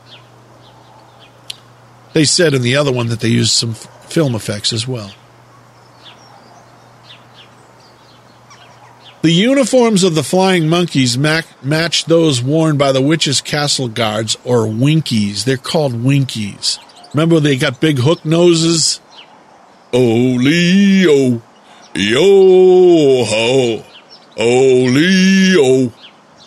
Speaker 1: They said in the other one that they used some film effects as well. The uniforms of the flying monkeys match those worn by the witches' castle guards, or Winkies. They're called Winkies. Remember they got big hook noses? Oh-lee-oh, yo-ho, oh-lee-oh.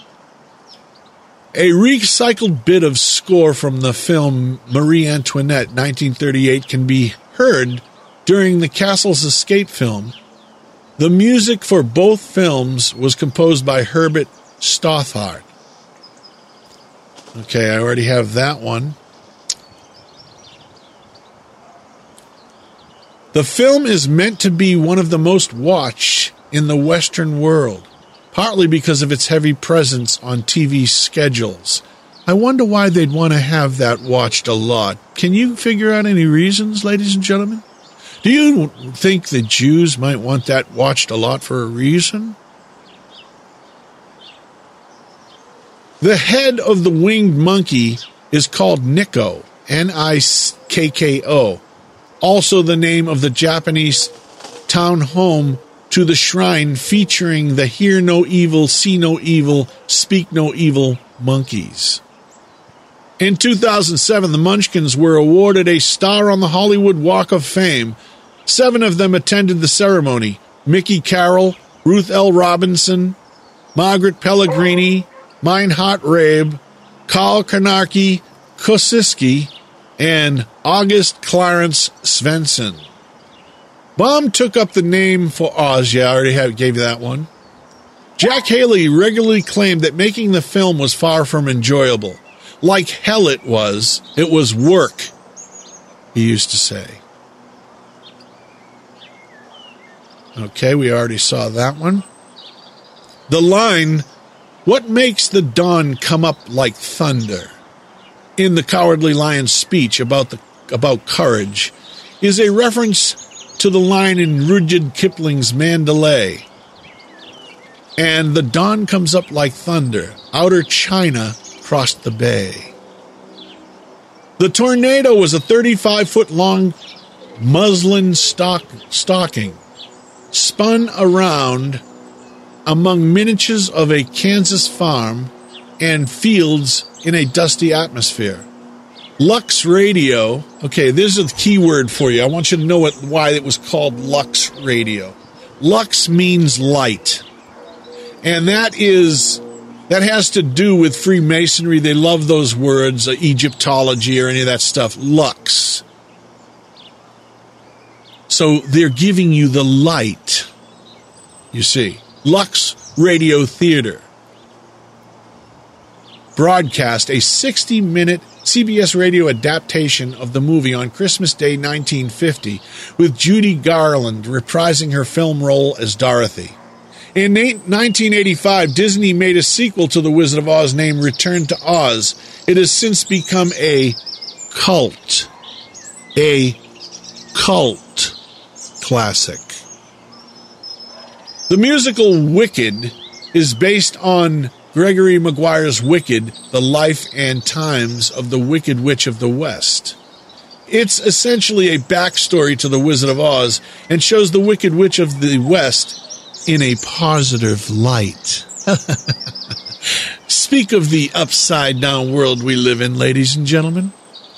Speaker 1: A recycled bit of score from the film Marie Antoinette, 1938, can be heard during the Castle's Escape film. The music for both films was composed by Herbert Stothart. Okay, I already have that one. The film is meant to be one of the most watched in the Western world, partly because of its heavy presence on TV schedules. I wonder why they'd want to have that watched a lot. Can you figure out any reasons, ladies and gentlemen? Do you think the Jews might want that watched a lot for a reason? The head of the winged monkey is called Nikko, Nikko, also the name of the Japanese town home to the shrine featuring the Hear No Evil, See No Evil, Speak No Evil monkeys. In 2007, the Munchkins were awarded a star on the Hollywood Walk of Fame. 7 of them attended the ceremony: Mickey Carroll, Ruth L. Robinson, Margaret Pellegrini, Meinhard Rabe, Carl Karnacki, Kosiski, and August Clarence Svensson. Baum took up the name for Oz. Yeah, I already gave you that one. Jack Haley regularly claimed that making the film was far from enjoyable. Like hell it was work, he used to say. Okay, we already saw that one. The line, "What makes the dawn come up like thunder?" in the Cowardly Lion's speech about courage is a reference to the line in Rudyard Kipling's Mandalay. And the dawn comes up like thunder. Outer China crossed the bay. The tornado was a 35-foot-long muslin stocking spun around among miniatures of a Kansas farm and fields in a dusty atmosphere. Lux Radio, okay, this is the key word for you. I want you to know why it was called Lux Radio. Lux means light. And that has to do with Freemasonry. They love those words, Egyptology or any of that stuff. Lux. So they're giving you the light, you see. Lux Radio Theater broadcast a 60-minute CBS radio adaptation of the movie on Christmas Day 1950 with Judy Garland reprising her film role as Dorothy. In 1985, Disney made a sequel to The Wizard of Oz named Return to Oz. It has since become a cult classic. The musical Wicked is based on Gregory Maguire's Wicked, The Life and Times of the Wicked Witch of the West. It's essentially a backstory to The Wizard of Oz and shows the Wicked Witch of the West in a positive light. Speak of the upside-down world we live in, ladies and gentlemen.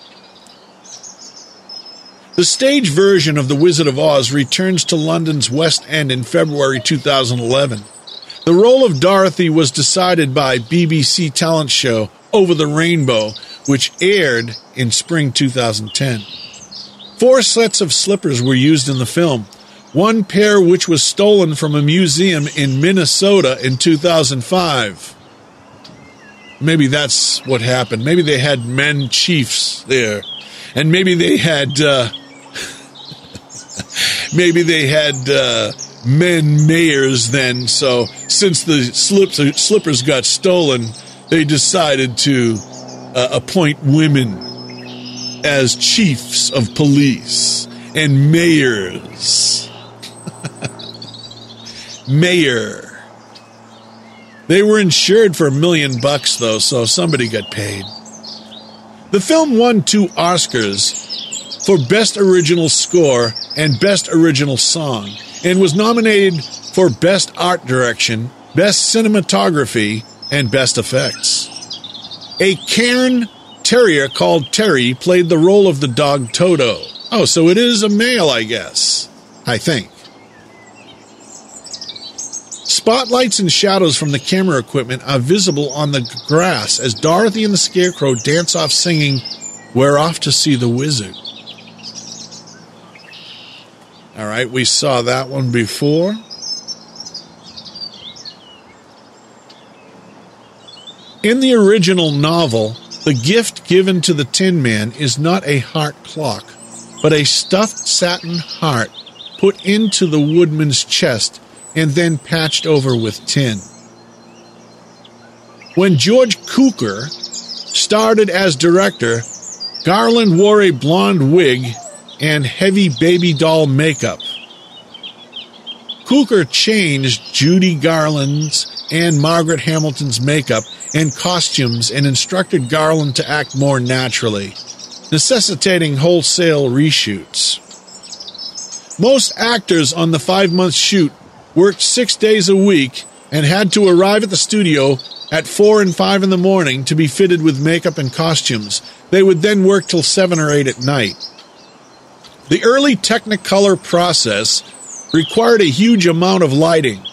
Speaker 1: The stage version of The Wizard of Oz returns to London's West End in February 2011. The role of Dorothy was decided by BBC talent show Over the Rainbow, which aired in spring 2010. 4 sets of slippers were used in the film. One pair which was stolen from a museum in Minnesota in 2005. Maybe that's what happened. Maybe they had men chiefs there. And maybe they had men mayors then. So since the slippers got stolen, they decided to appoint women as chiefs of police and mayors. Mayor. They were insured for $1 million though, so somebody got paid. The film won 2 Oscars for Best Original Score and Best Original Song, and was nominated for Best Art Direction, Best Cinematography, and Best Effects. A Cairn Terrier called Terry played the role of the dog Toto. Oh, so it is a male, I guess. I think. Spotlights and shadows from the camera equipment are visible on the grass as Dorothy and the Scarecrow dance off singing, "We're off to see the wizard." All right, we saw that one before. In the original novel, the gift given to the Tin Man is not a heart clock, but a stuffed satin heart put into the woodman's chest and then patched over with tin. When George Cukor started as director, Garland wore a blonde wig and heavy baby doll makeup. Cukor changed Judy Garland's and Margaret Hamilton's makeup and costumes and instructed Garland to act more naturally, necessitating wholesale reshoots. Most actors on the 5-month shoot worked 6 days a week and had to arrive at the studio at 4 and 5 in the morning to be fitted with makeup and costumes. They would then work till 7 or 8 at night. The early Technicolor process required a huge amount of lighting,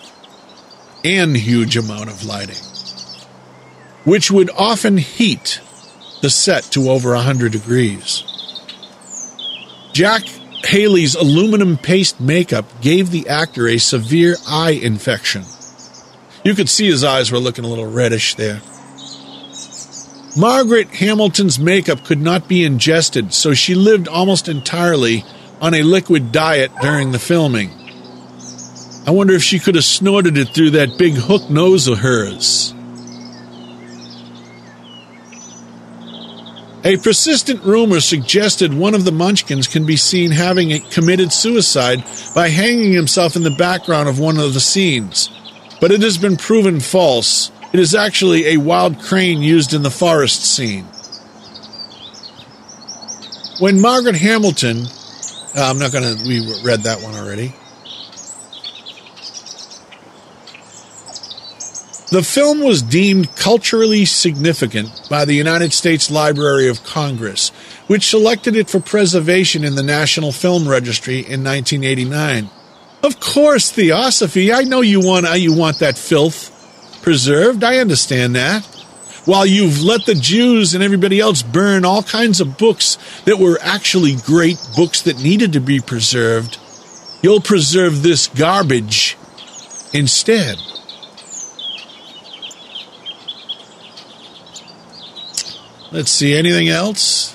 Speaker 1: which would often heat the set to over 100 degrees. Jack Haley's aluminum paste makeup gave the actor a severe eye infection. You could see his eyes were looking a little reddish there. Margaret Hamilton's makeup could not be ingested, so she lived almost entirely on a liquid diet during the filming. I wonder if she could have snorted it through that big hook nose of hers. A persistent rumor suggested one of the Munchkins can be seen having committed suicide by hanging himself in the background of one of the scenes, but it has been proven false. It is actually a wild crane used in the forest scene. When Margaret Hamilton... we read that one already. The film was deemed culturally significant by the United States Library of Congress, which selected it for preservation in the National Film Registry in 1989. Of course, Theosophy, I know you want that filth preserved. I understand that. While you've let the Jews and everybody else burn all kinds of books that were actually great books that needed to be preserved, you'll preserve this garbage instead. Let's see, anything else?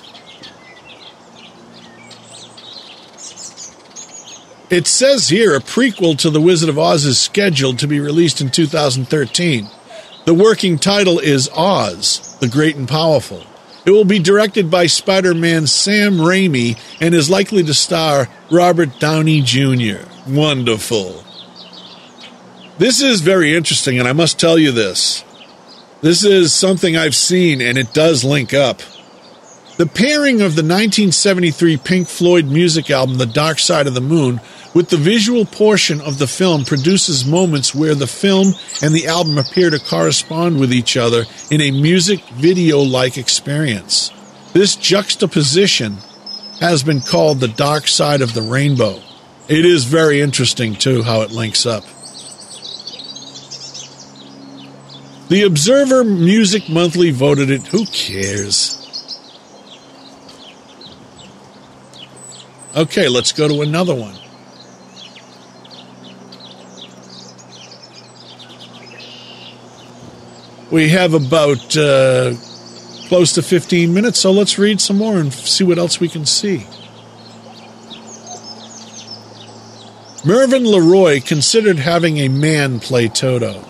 Speaker 1: It says here a prequel to The Wizard of Oz is scheduled to be released in 2013. The working title is Oz, the Great and Powerful. It will be directed by Spider-Man Sam Raimi and is likely to star Robert Downey Jr. Wonderful. This is very interesting, and I must tell you this. This is something I've seen, and it does link up. The pairing of the 1973 Pink Floyd music album, The Dark Side of the Moon, with the visual portion of the film produces moments where the film and the album appear to correspond with each other in a music video-like experience. This juxtaposition has been called the dark side of the rainbow. It is very interesting, too, how it links up. The Observer Music Monthly voted it. Who cares? Okay, let's go to another one. We have about close to 15 minutes, so let's read some more and see what else we can see. Mervyn LeRoy considered having a man play Toto.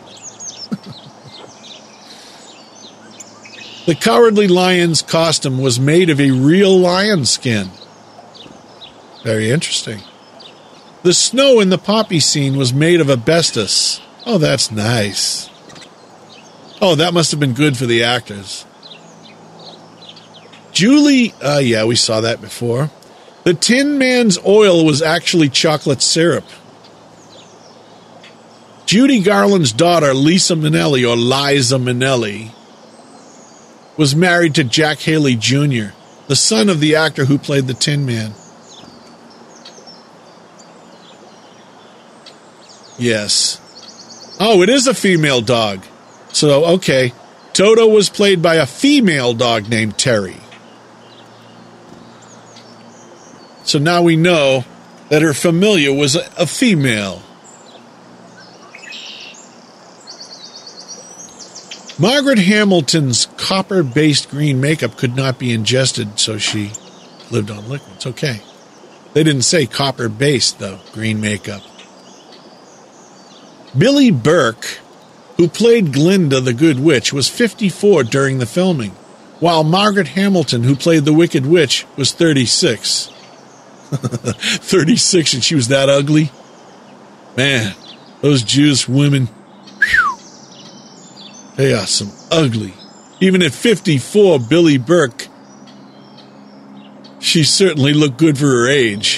Speaker 1: The Cowardly Lion's costume was made of a real lion skin. Very interesting. The snow in the poppy scene was made of asbestos. Oh, that's nice. Oh, that must have been good for the actors. Julie, we saw that before. The Tin Man's oil was actually chocolate syrup. Judy Garland's daughter, Lisa Minnelli, or Liza Minnelli, was married to Jack Haley Jr., the son of the actor who played the Tin Man. Yes. Oh, it is a female dog. So, okay. Toto was played by a female dog named Terry. So now we know that her familiar was a female. Margaret Hamilton's copper-based green makeup could not be ingested, so she lived on liquids. Okay. They didn't say copper-based, though, green makeup. Billy Burke, who played Glinda the Good Witch, was 54 during the filming, while Margaret Hamilton, who played the Wicked Witch, was 36. 36, and she was that ugly? Man, those Jewish women... They are some ugly. Even at 54, Billy Burke, she certainly looked good for her age.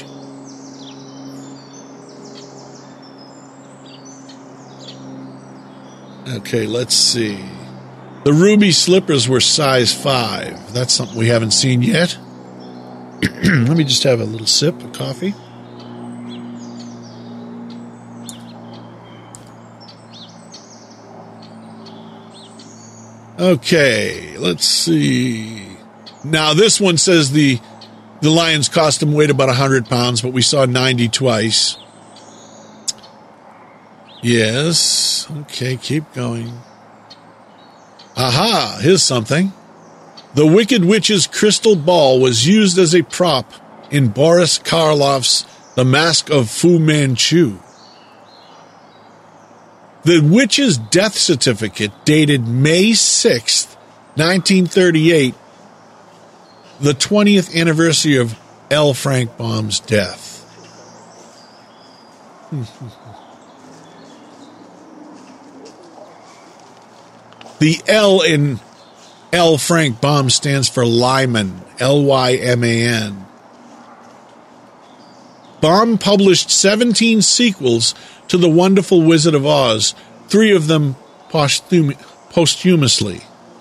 Speaker 1: Okay, let's see. The ruby slippers were size 5. That's something we haven't seen yet. Let me just have a little sip of coffee. Okay, let's see. Now, this one says the lion's costume weighed about 100 pounds, but we saw 90 twice. Yes. Okay, keep going. Aha, here's something. The Wicked Witch's crystal ball was used as a prop in Boris Karloff's The Mask of Fu Manchu. The witch's death certificate, dated May 6th, 1938, the 20th anniversary of L. Frank Baum's death. The L in L. Frank Baum stands for Lyman, Lyman. Baum published 17 sequels to The Wonderful Wizard of Oz, 3 of them posthumously.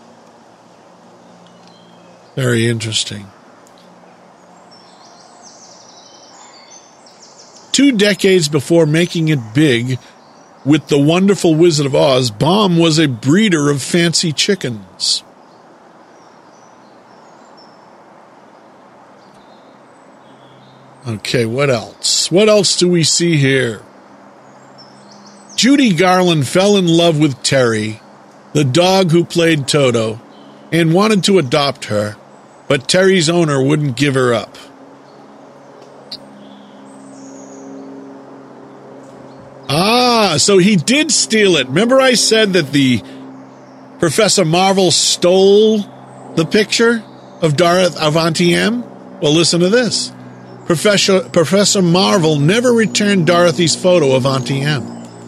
Speaker 1: Very interesting. 2 decades before making it big with The Wonderful Wizard of Oz, Baum was a breeder of fancy chickens. Okay, what else? What else do we see here? Judy Garland fell in love with Terry, the dog who played Toto, and wanted to adopt her, but Terry's owner wouldn't give her up. Ah, so he did steal it. Remember I said that the Professor Marvel stole the picture of Auntie M? Well, listen to this. Professor Marvel never returned Dorothy's photo of Auntie M.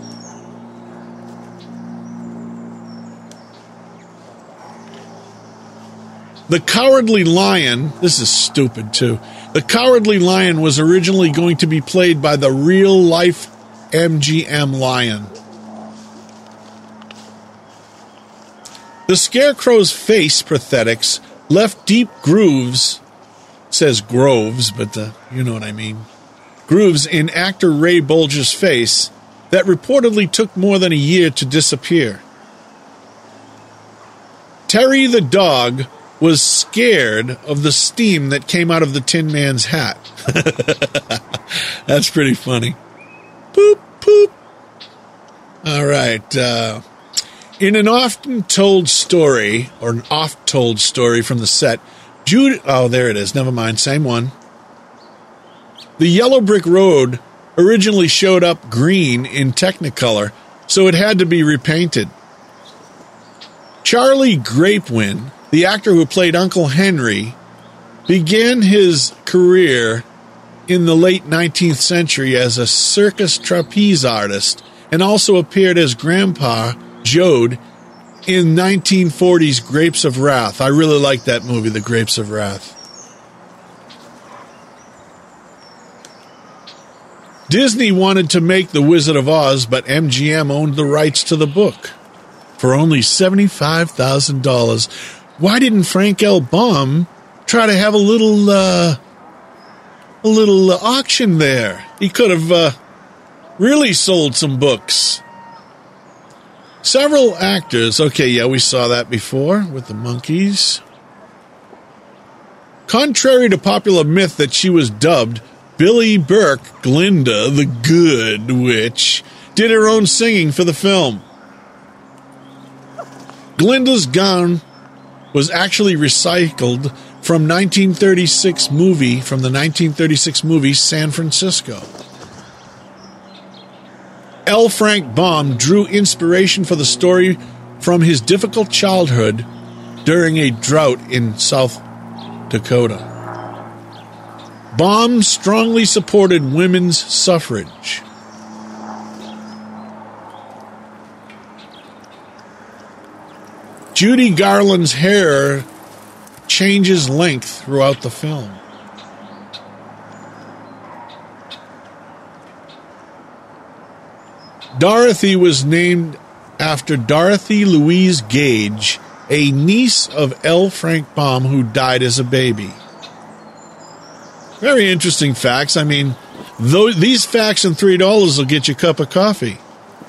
Speaker 1: The Cowardly Lion, this is stupid too. The Cowardly Lion was originally going to be played by the real-life MGM lion. The Scarecrow's face prosthetics left deep grooves, says Groves, but you know what I mean, grooves in actor Ray Bolger's face that reportedly took more than a year to disappear. Terry the dog was scared of the steam that came out of the Tin Man's hat. That's pretty funny. Poop, poop. All right. In an oft-told story from the set, Judy... Oh, there it is. Never mind. Same one. The Yellow Brick Road originally showed up green in Technicolor, so it had to be repainted. Charlie Grapewin, the actor who played Uncle Henry, began his career in the late 19th century as a circus trapeze artist and also appeared as Grandpa Jode in 1940's Grapes of Wrath. I really like that movie, The Grapes of Wrath. Disney wanted to make The Wizard of Oz, but MGM owned the rights to the book for only $75,000. Why didn't Frank L. Baum try to have a little auction there? He could have really sold some books. Several actors. Okay, yeah, we saw that before with the monkeys. Contrary to popular myth that she was dubbed, Billie Burke, Glinda, the Good Witch, did her own singing for the film. Glinda's gown was actually recycled from the 1936 movie San Francisco. L. Frank Baum drew inspiration for the story from his difficult childhood during a drought in South Dakota. Baum strongly supported women's suffrage. Judy Garland's hair changes length throughout the film. Dorothy was named after Dorothy Louise Gage, a niece of L. Frank Baum who died as a baby. Very interesting facts. I mean, these facts and $3 will get you a cup of coffee.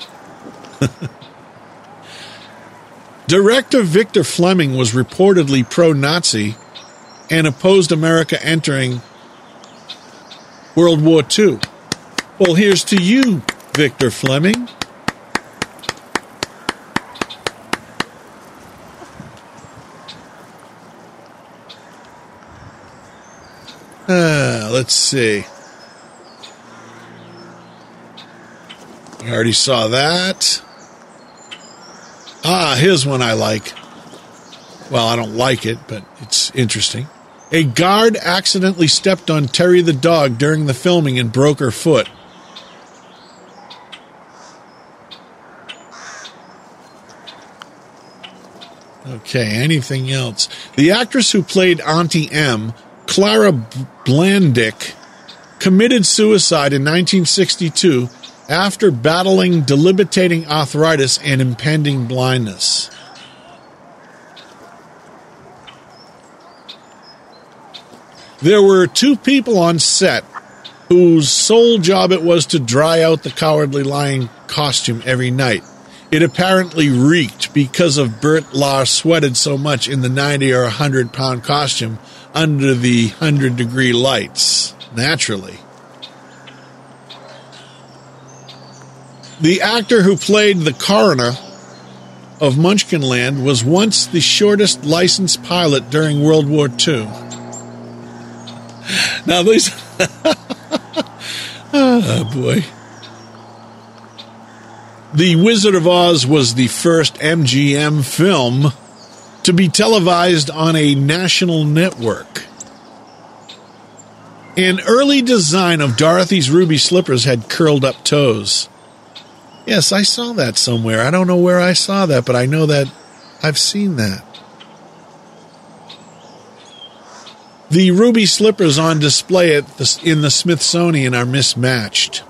Speaker 1: Director Victor Fleming was reportedly pro-Nazi and opposed America entering World War II. Well, here's to you, Victor Fleming. Let's see. I already saw that. Here's one I like. Well, I don't like it, but it's interesting. A guard accidentally stepped on Terry the dog during the filming and broke her foot. Okay, anything else? The actress who played Auntie M, Clara Blandick, committed suicide in 1962 after battling debilitating arthritis and impending blindness. There were 2 people on set whose sole job it was to dry out the Cowardly Lion costume every night. It apparently reeked because of Bert Lahr sweated so much in the 90 or 100-pound costume under the 100-degree lights, naturally. The actor who played the coroner of Munchkinland was once the shortest licensed pilot during World War II. Now, these... oh, boy. The Wizard of Oz was the first MGM film to be televised on a national network. An early design of Dorothy's ruby slippers had curled up toes. Yes, I saw that somewhere. I don't know where I saw that, but I know that I've seen that. The ruby slippers on display in the Smithsonian are mismatched.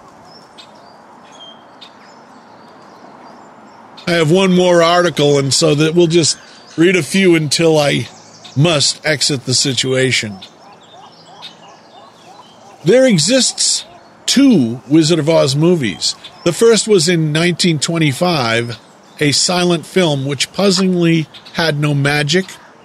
Speaker 1: I have one more article, and so that we'll just read a few until I must exit the situation. There exists 2 Wizard of Oz movies. The first was in 1925, a silent film which puzzlingly had no magic.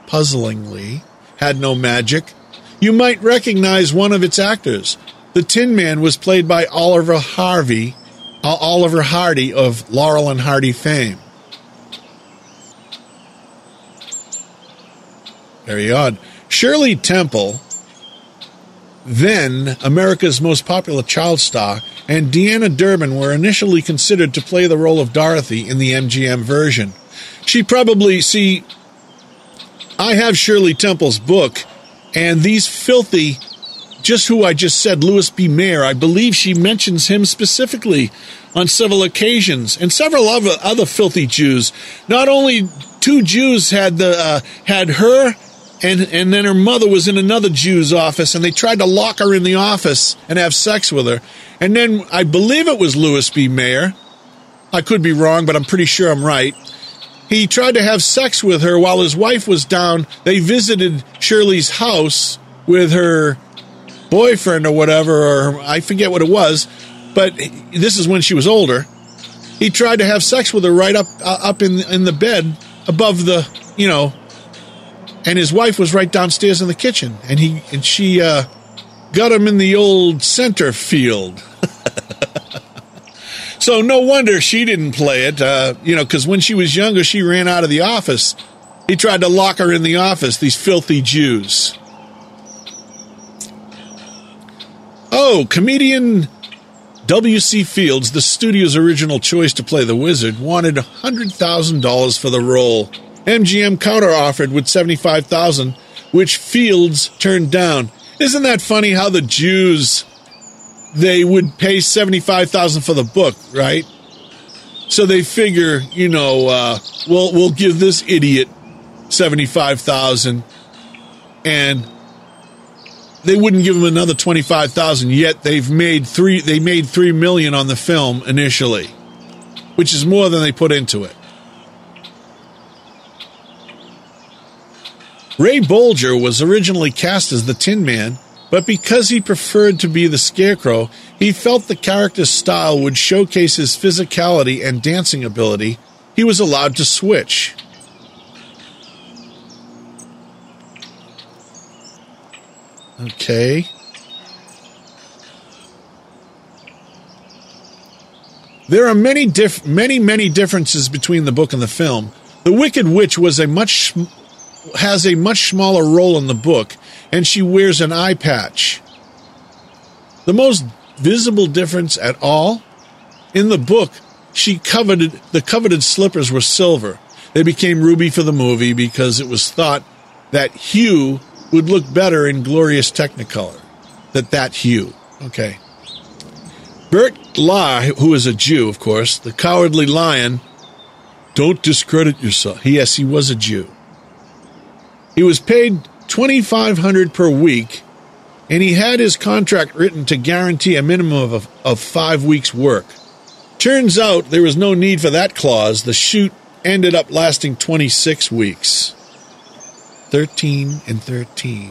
Speaker 1: You might recognize one of its actors. The Tin Man was played by Oliver Hardy of Laurel and Hardy fame. Very odd. Shirley Temple, then America's most popular child star, and Deanna Durbin were initially considered to play the role of Dorothy in the MGM version. I have Shirley Temple's book, and these filthy, just who I just said, Louis B. Mayer, I believe she mentions him specifically on several occasions, and several other filthy Jews. Not only 2 Jews had her, and then her mother was in another Jew's office, and they tried to lock her in the office and have sex with her. And then I believe it was Louis B. Mayer. I could be wrong, but I'm pretty sure I'm right. He tried to have sex with her while his wife was down. They visited Shirley's house with her boyfriend or whatever, or I forget what it was, but this is when she was older. He tried to have sex with her right up in the bed above the, and his wife was right downstairs in the kitchen, and she got him in the old center field. So no wonder she didn't play it, because when she was younger, she ran out of the office. He tried to lock her in the office, these filthy Jews. Oh, comedian W.C. Fields, the studio's original choice to play the wizard, wanted $100,000 for the role. MGM counter-offered with $75,000, which Fields turned down. Isn't that funny how the Jews, they would pay $75,000 for the book, right? So they figure, we'll give this idiot $75,000, and they wouldn't give him another $25,000. Yet they made $3 million on the film initially, which is more than they put into it. Ray Bolger was originally cast as the Tin Man, but because he preferred to be the Scarecrow, he felt the character's style would showcase his physicality and dancing ability. He was allowed to switch. Okay. There are many differences between the book and the film. The Wicked Witch has a much smaller role in the book, and she wears an eye patch. The most visible difference at all, in the book, the coveted slippers were silver. They became ruby for the movie because it was thought that hue would look better in glorious Technicolor. That hue. Okay. Bert Lahr, who is a Jew, of course, the Cowardly Lion. Don't discredit yourself. Yes, he was a Jew. He was paid $2,500 per week, and he had his contract written to guarantee a minimum of 5 weeks' work. Turns out there was no need for that clause. The shoot ended up lasting 26 weeks. 13 and 13.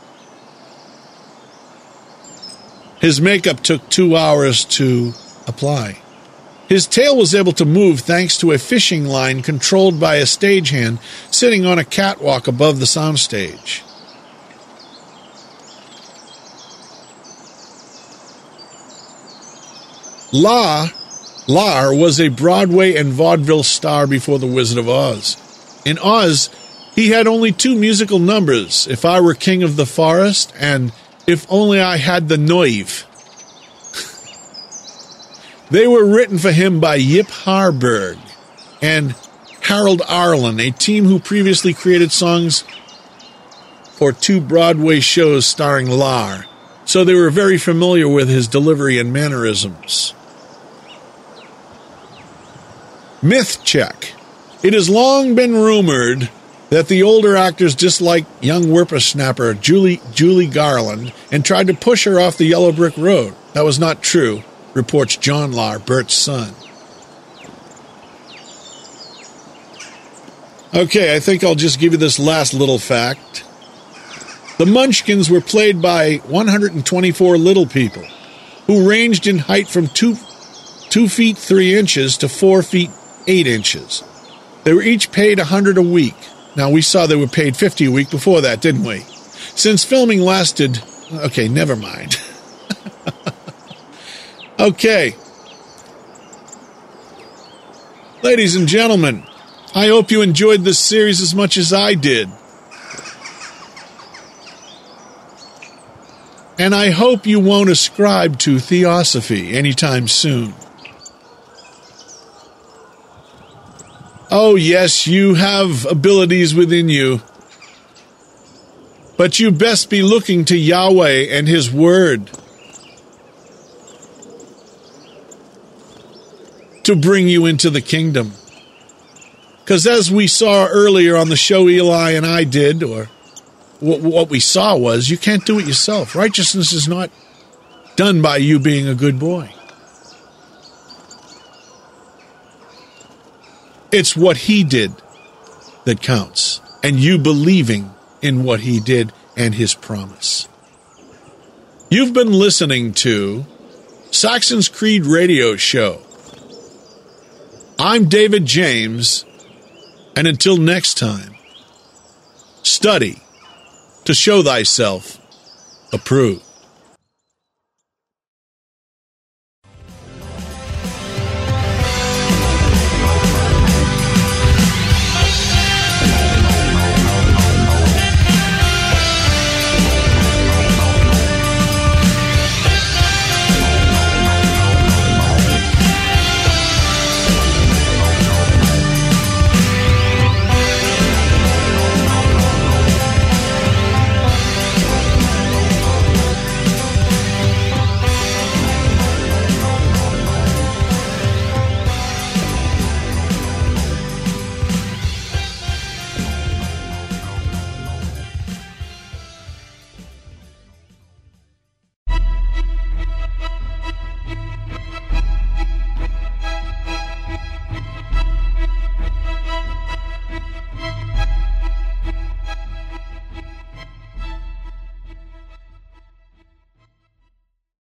Speaker 1: His makeup took 2 hours to apply. His tail was able to move thanks to a fishing line controlled by a stagehand sitting on a catwalk above the soundstage. Lahr was a Broadway and vaudeville star before The Wizard of Oz. In Oz, he had only 2 musical numbers, If I Were King of the Forest and If Only I Had the Noive. They were written for him by Yip Harburg and Harold Arlen, a team who previously created songs for 2 Broadway shows starring Lahr, so they were very familiar with his delivery and mannerisms. Myth check. It has long been rumored that the older actors disliked young whippersnapper Julie Garland and tried to push her off the yellow brick road. That was not true, reports John Lahr, Bert's son. Okay, I think I'll just give you this last little fact. The Munchkins were played by 124 little people who ranged in height from 2 feet 3 inches to 4 feet 8 inches. They were each paid $100 a week. Now, we saw they were paid $50 a week before that, didn't we? Since filming lasted... Okay, never mind. Okay. Ladies and gentlemen, I hope you enjoyed this series as much as I did. And I hope you won't ascribe to theosophy anytime soon. Oh, yes, you have abilities within you. But you best be looking to Yahweh and His Word to bring you into the kingdom. Because as we saw earlier on the show Eli and I did, or what we saw was, you can't do it yourself. Righteousness is not done by you being a good boy. It's what He did that counts, and you believing in what He did and His promise. You've been listening to Saxon's Creed Radio Show. I'm David James, and until next time, study to show thyself approved.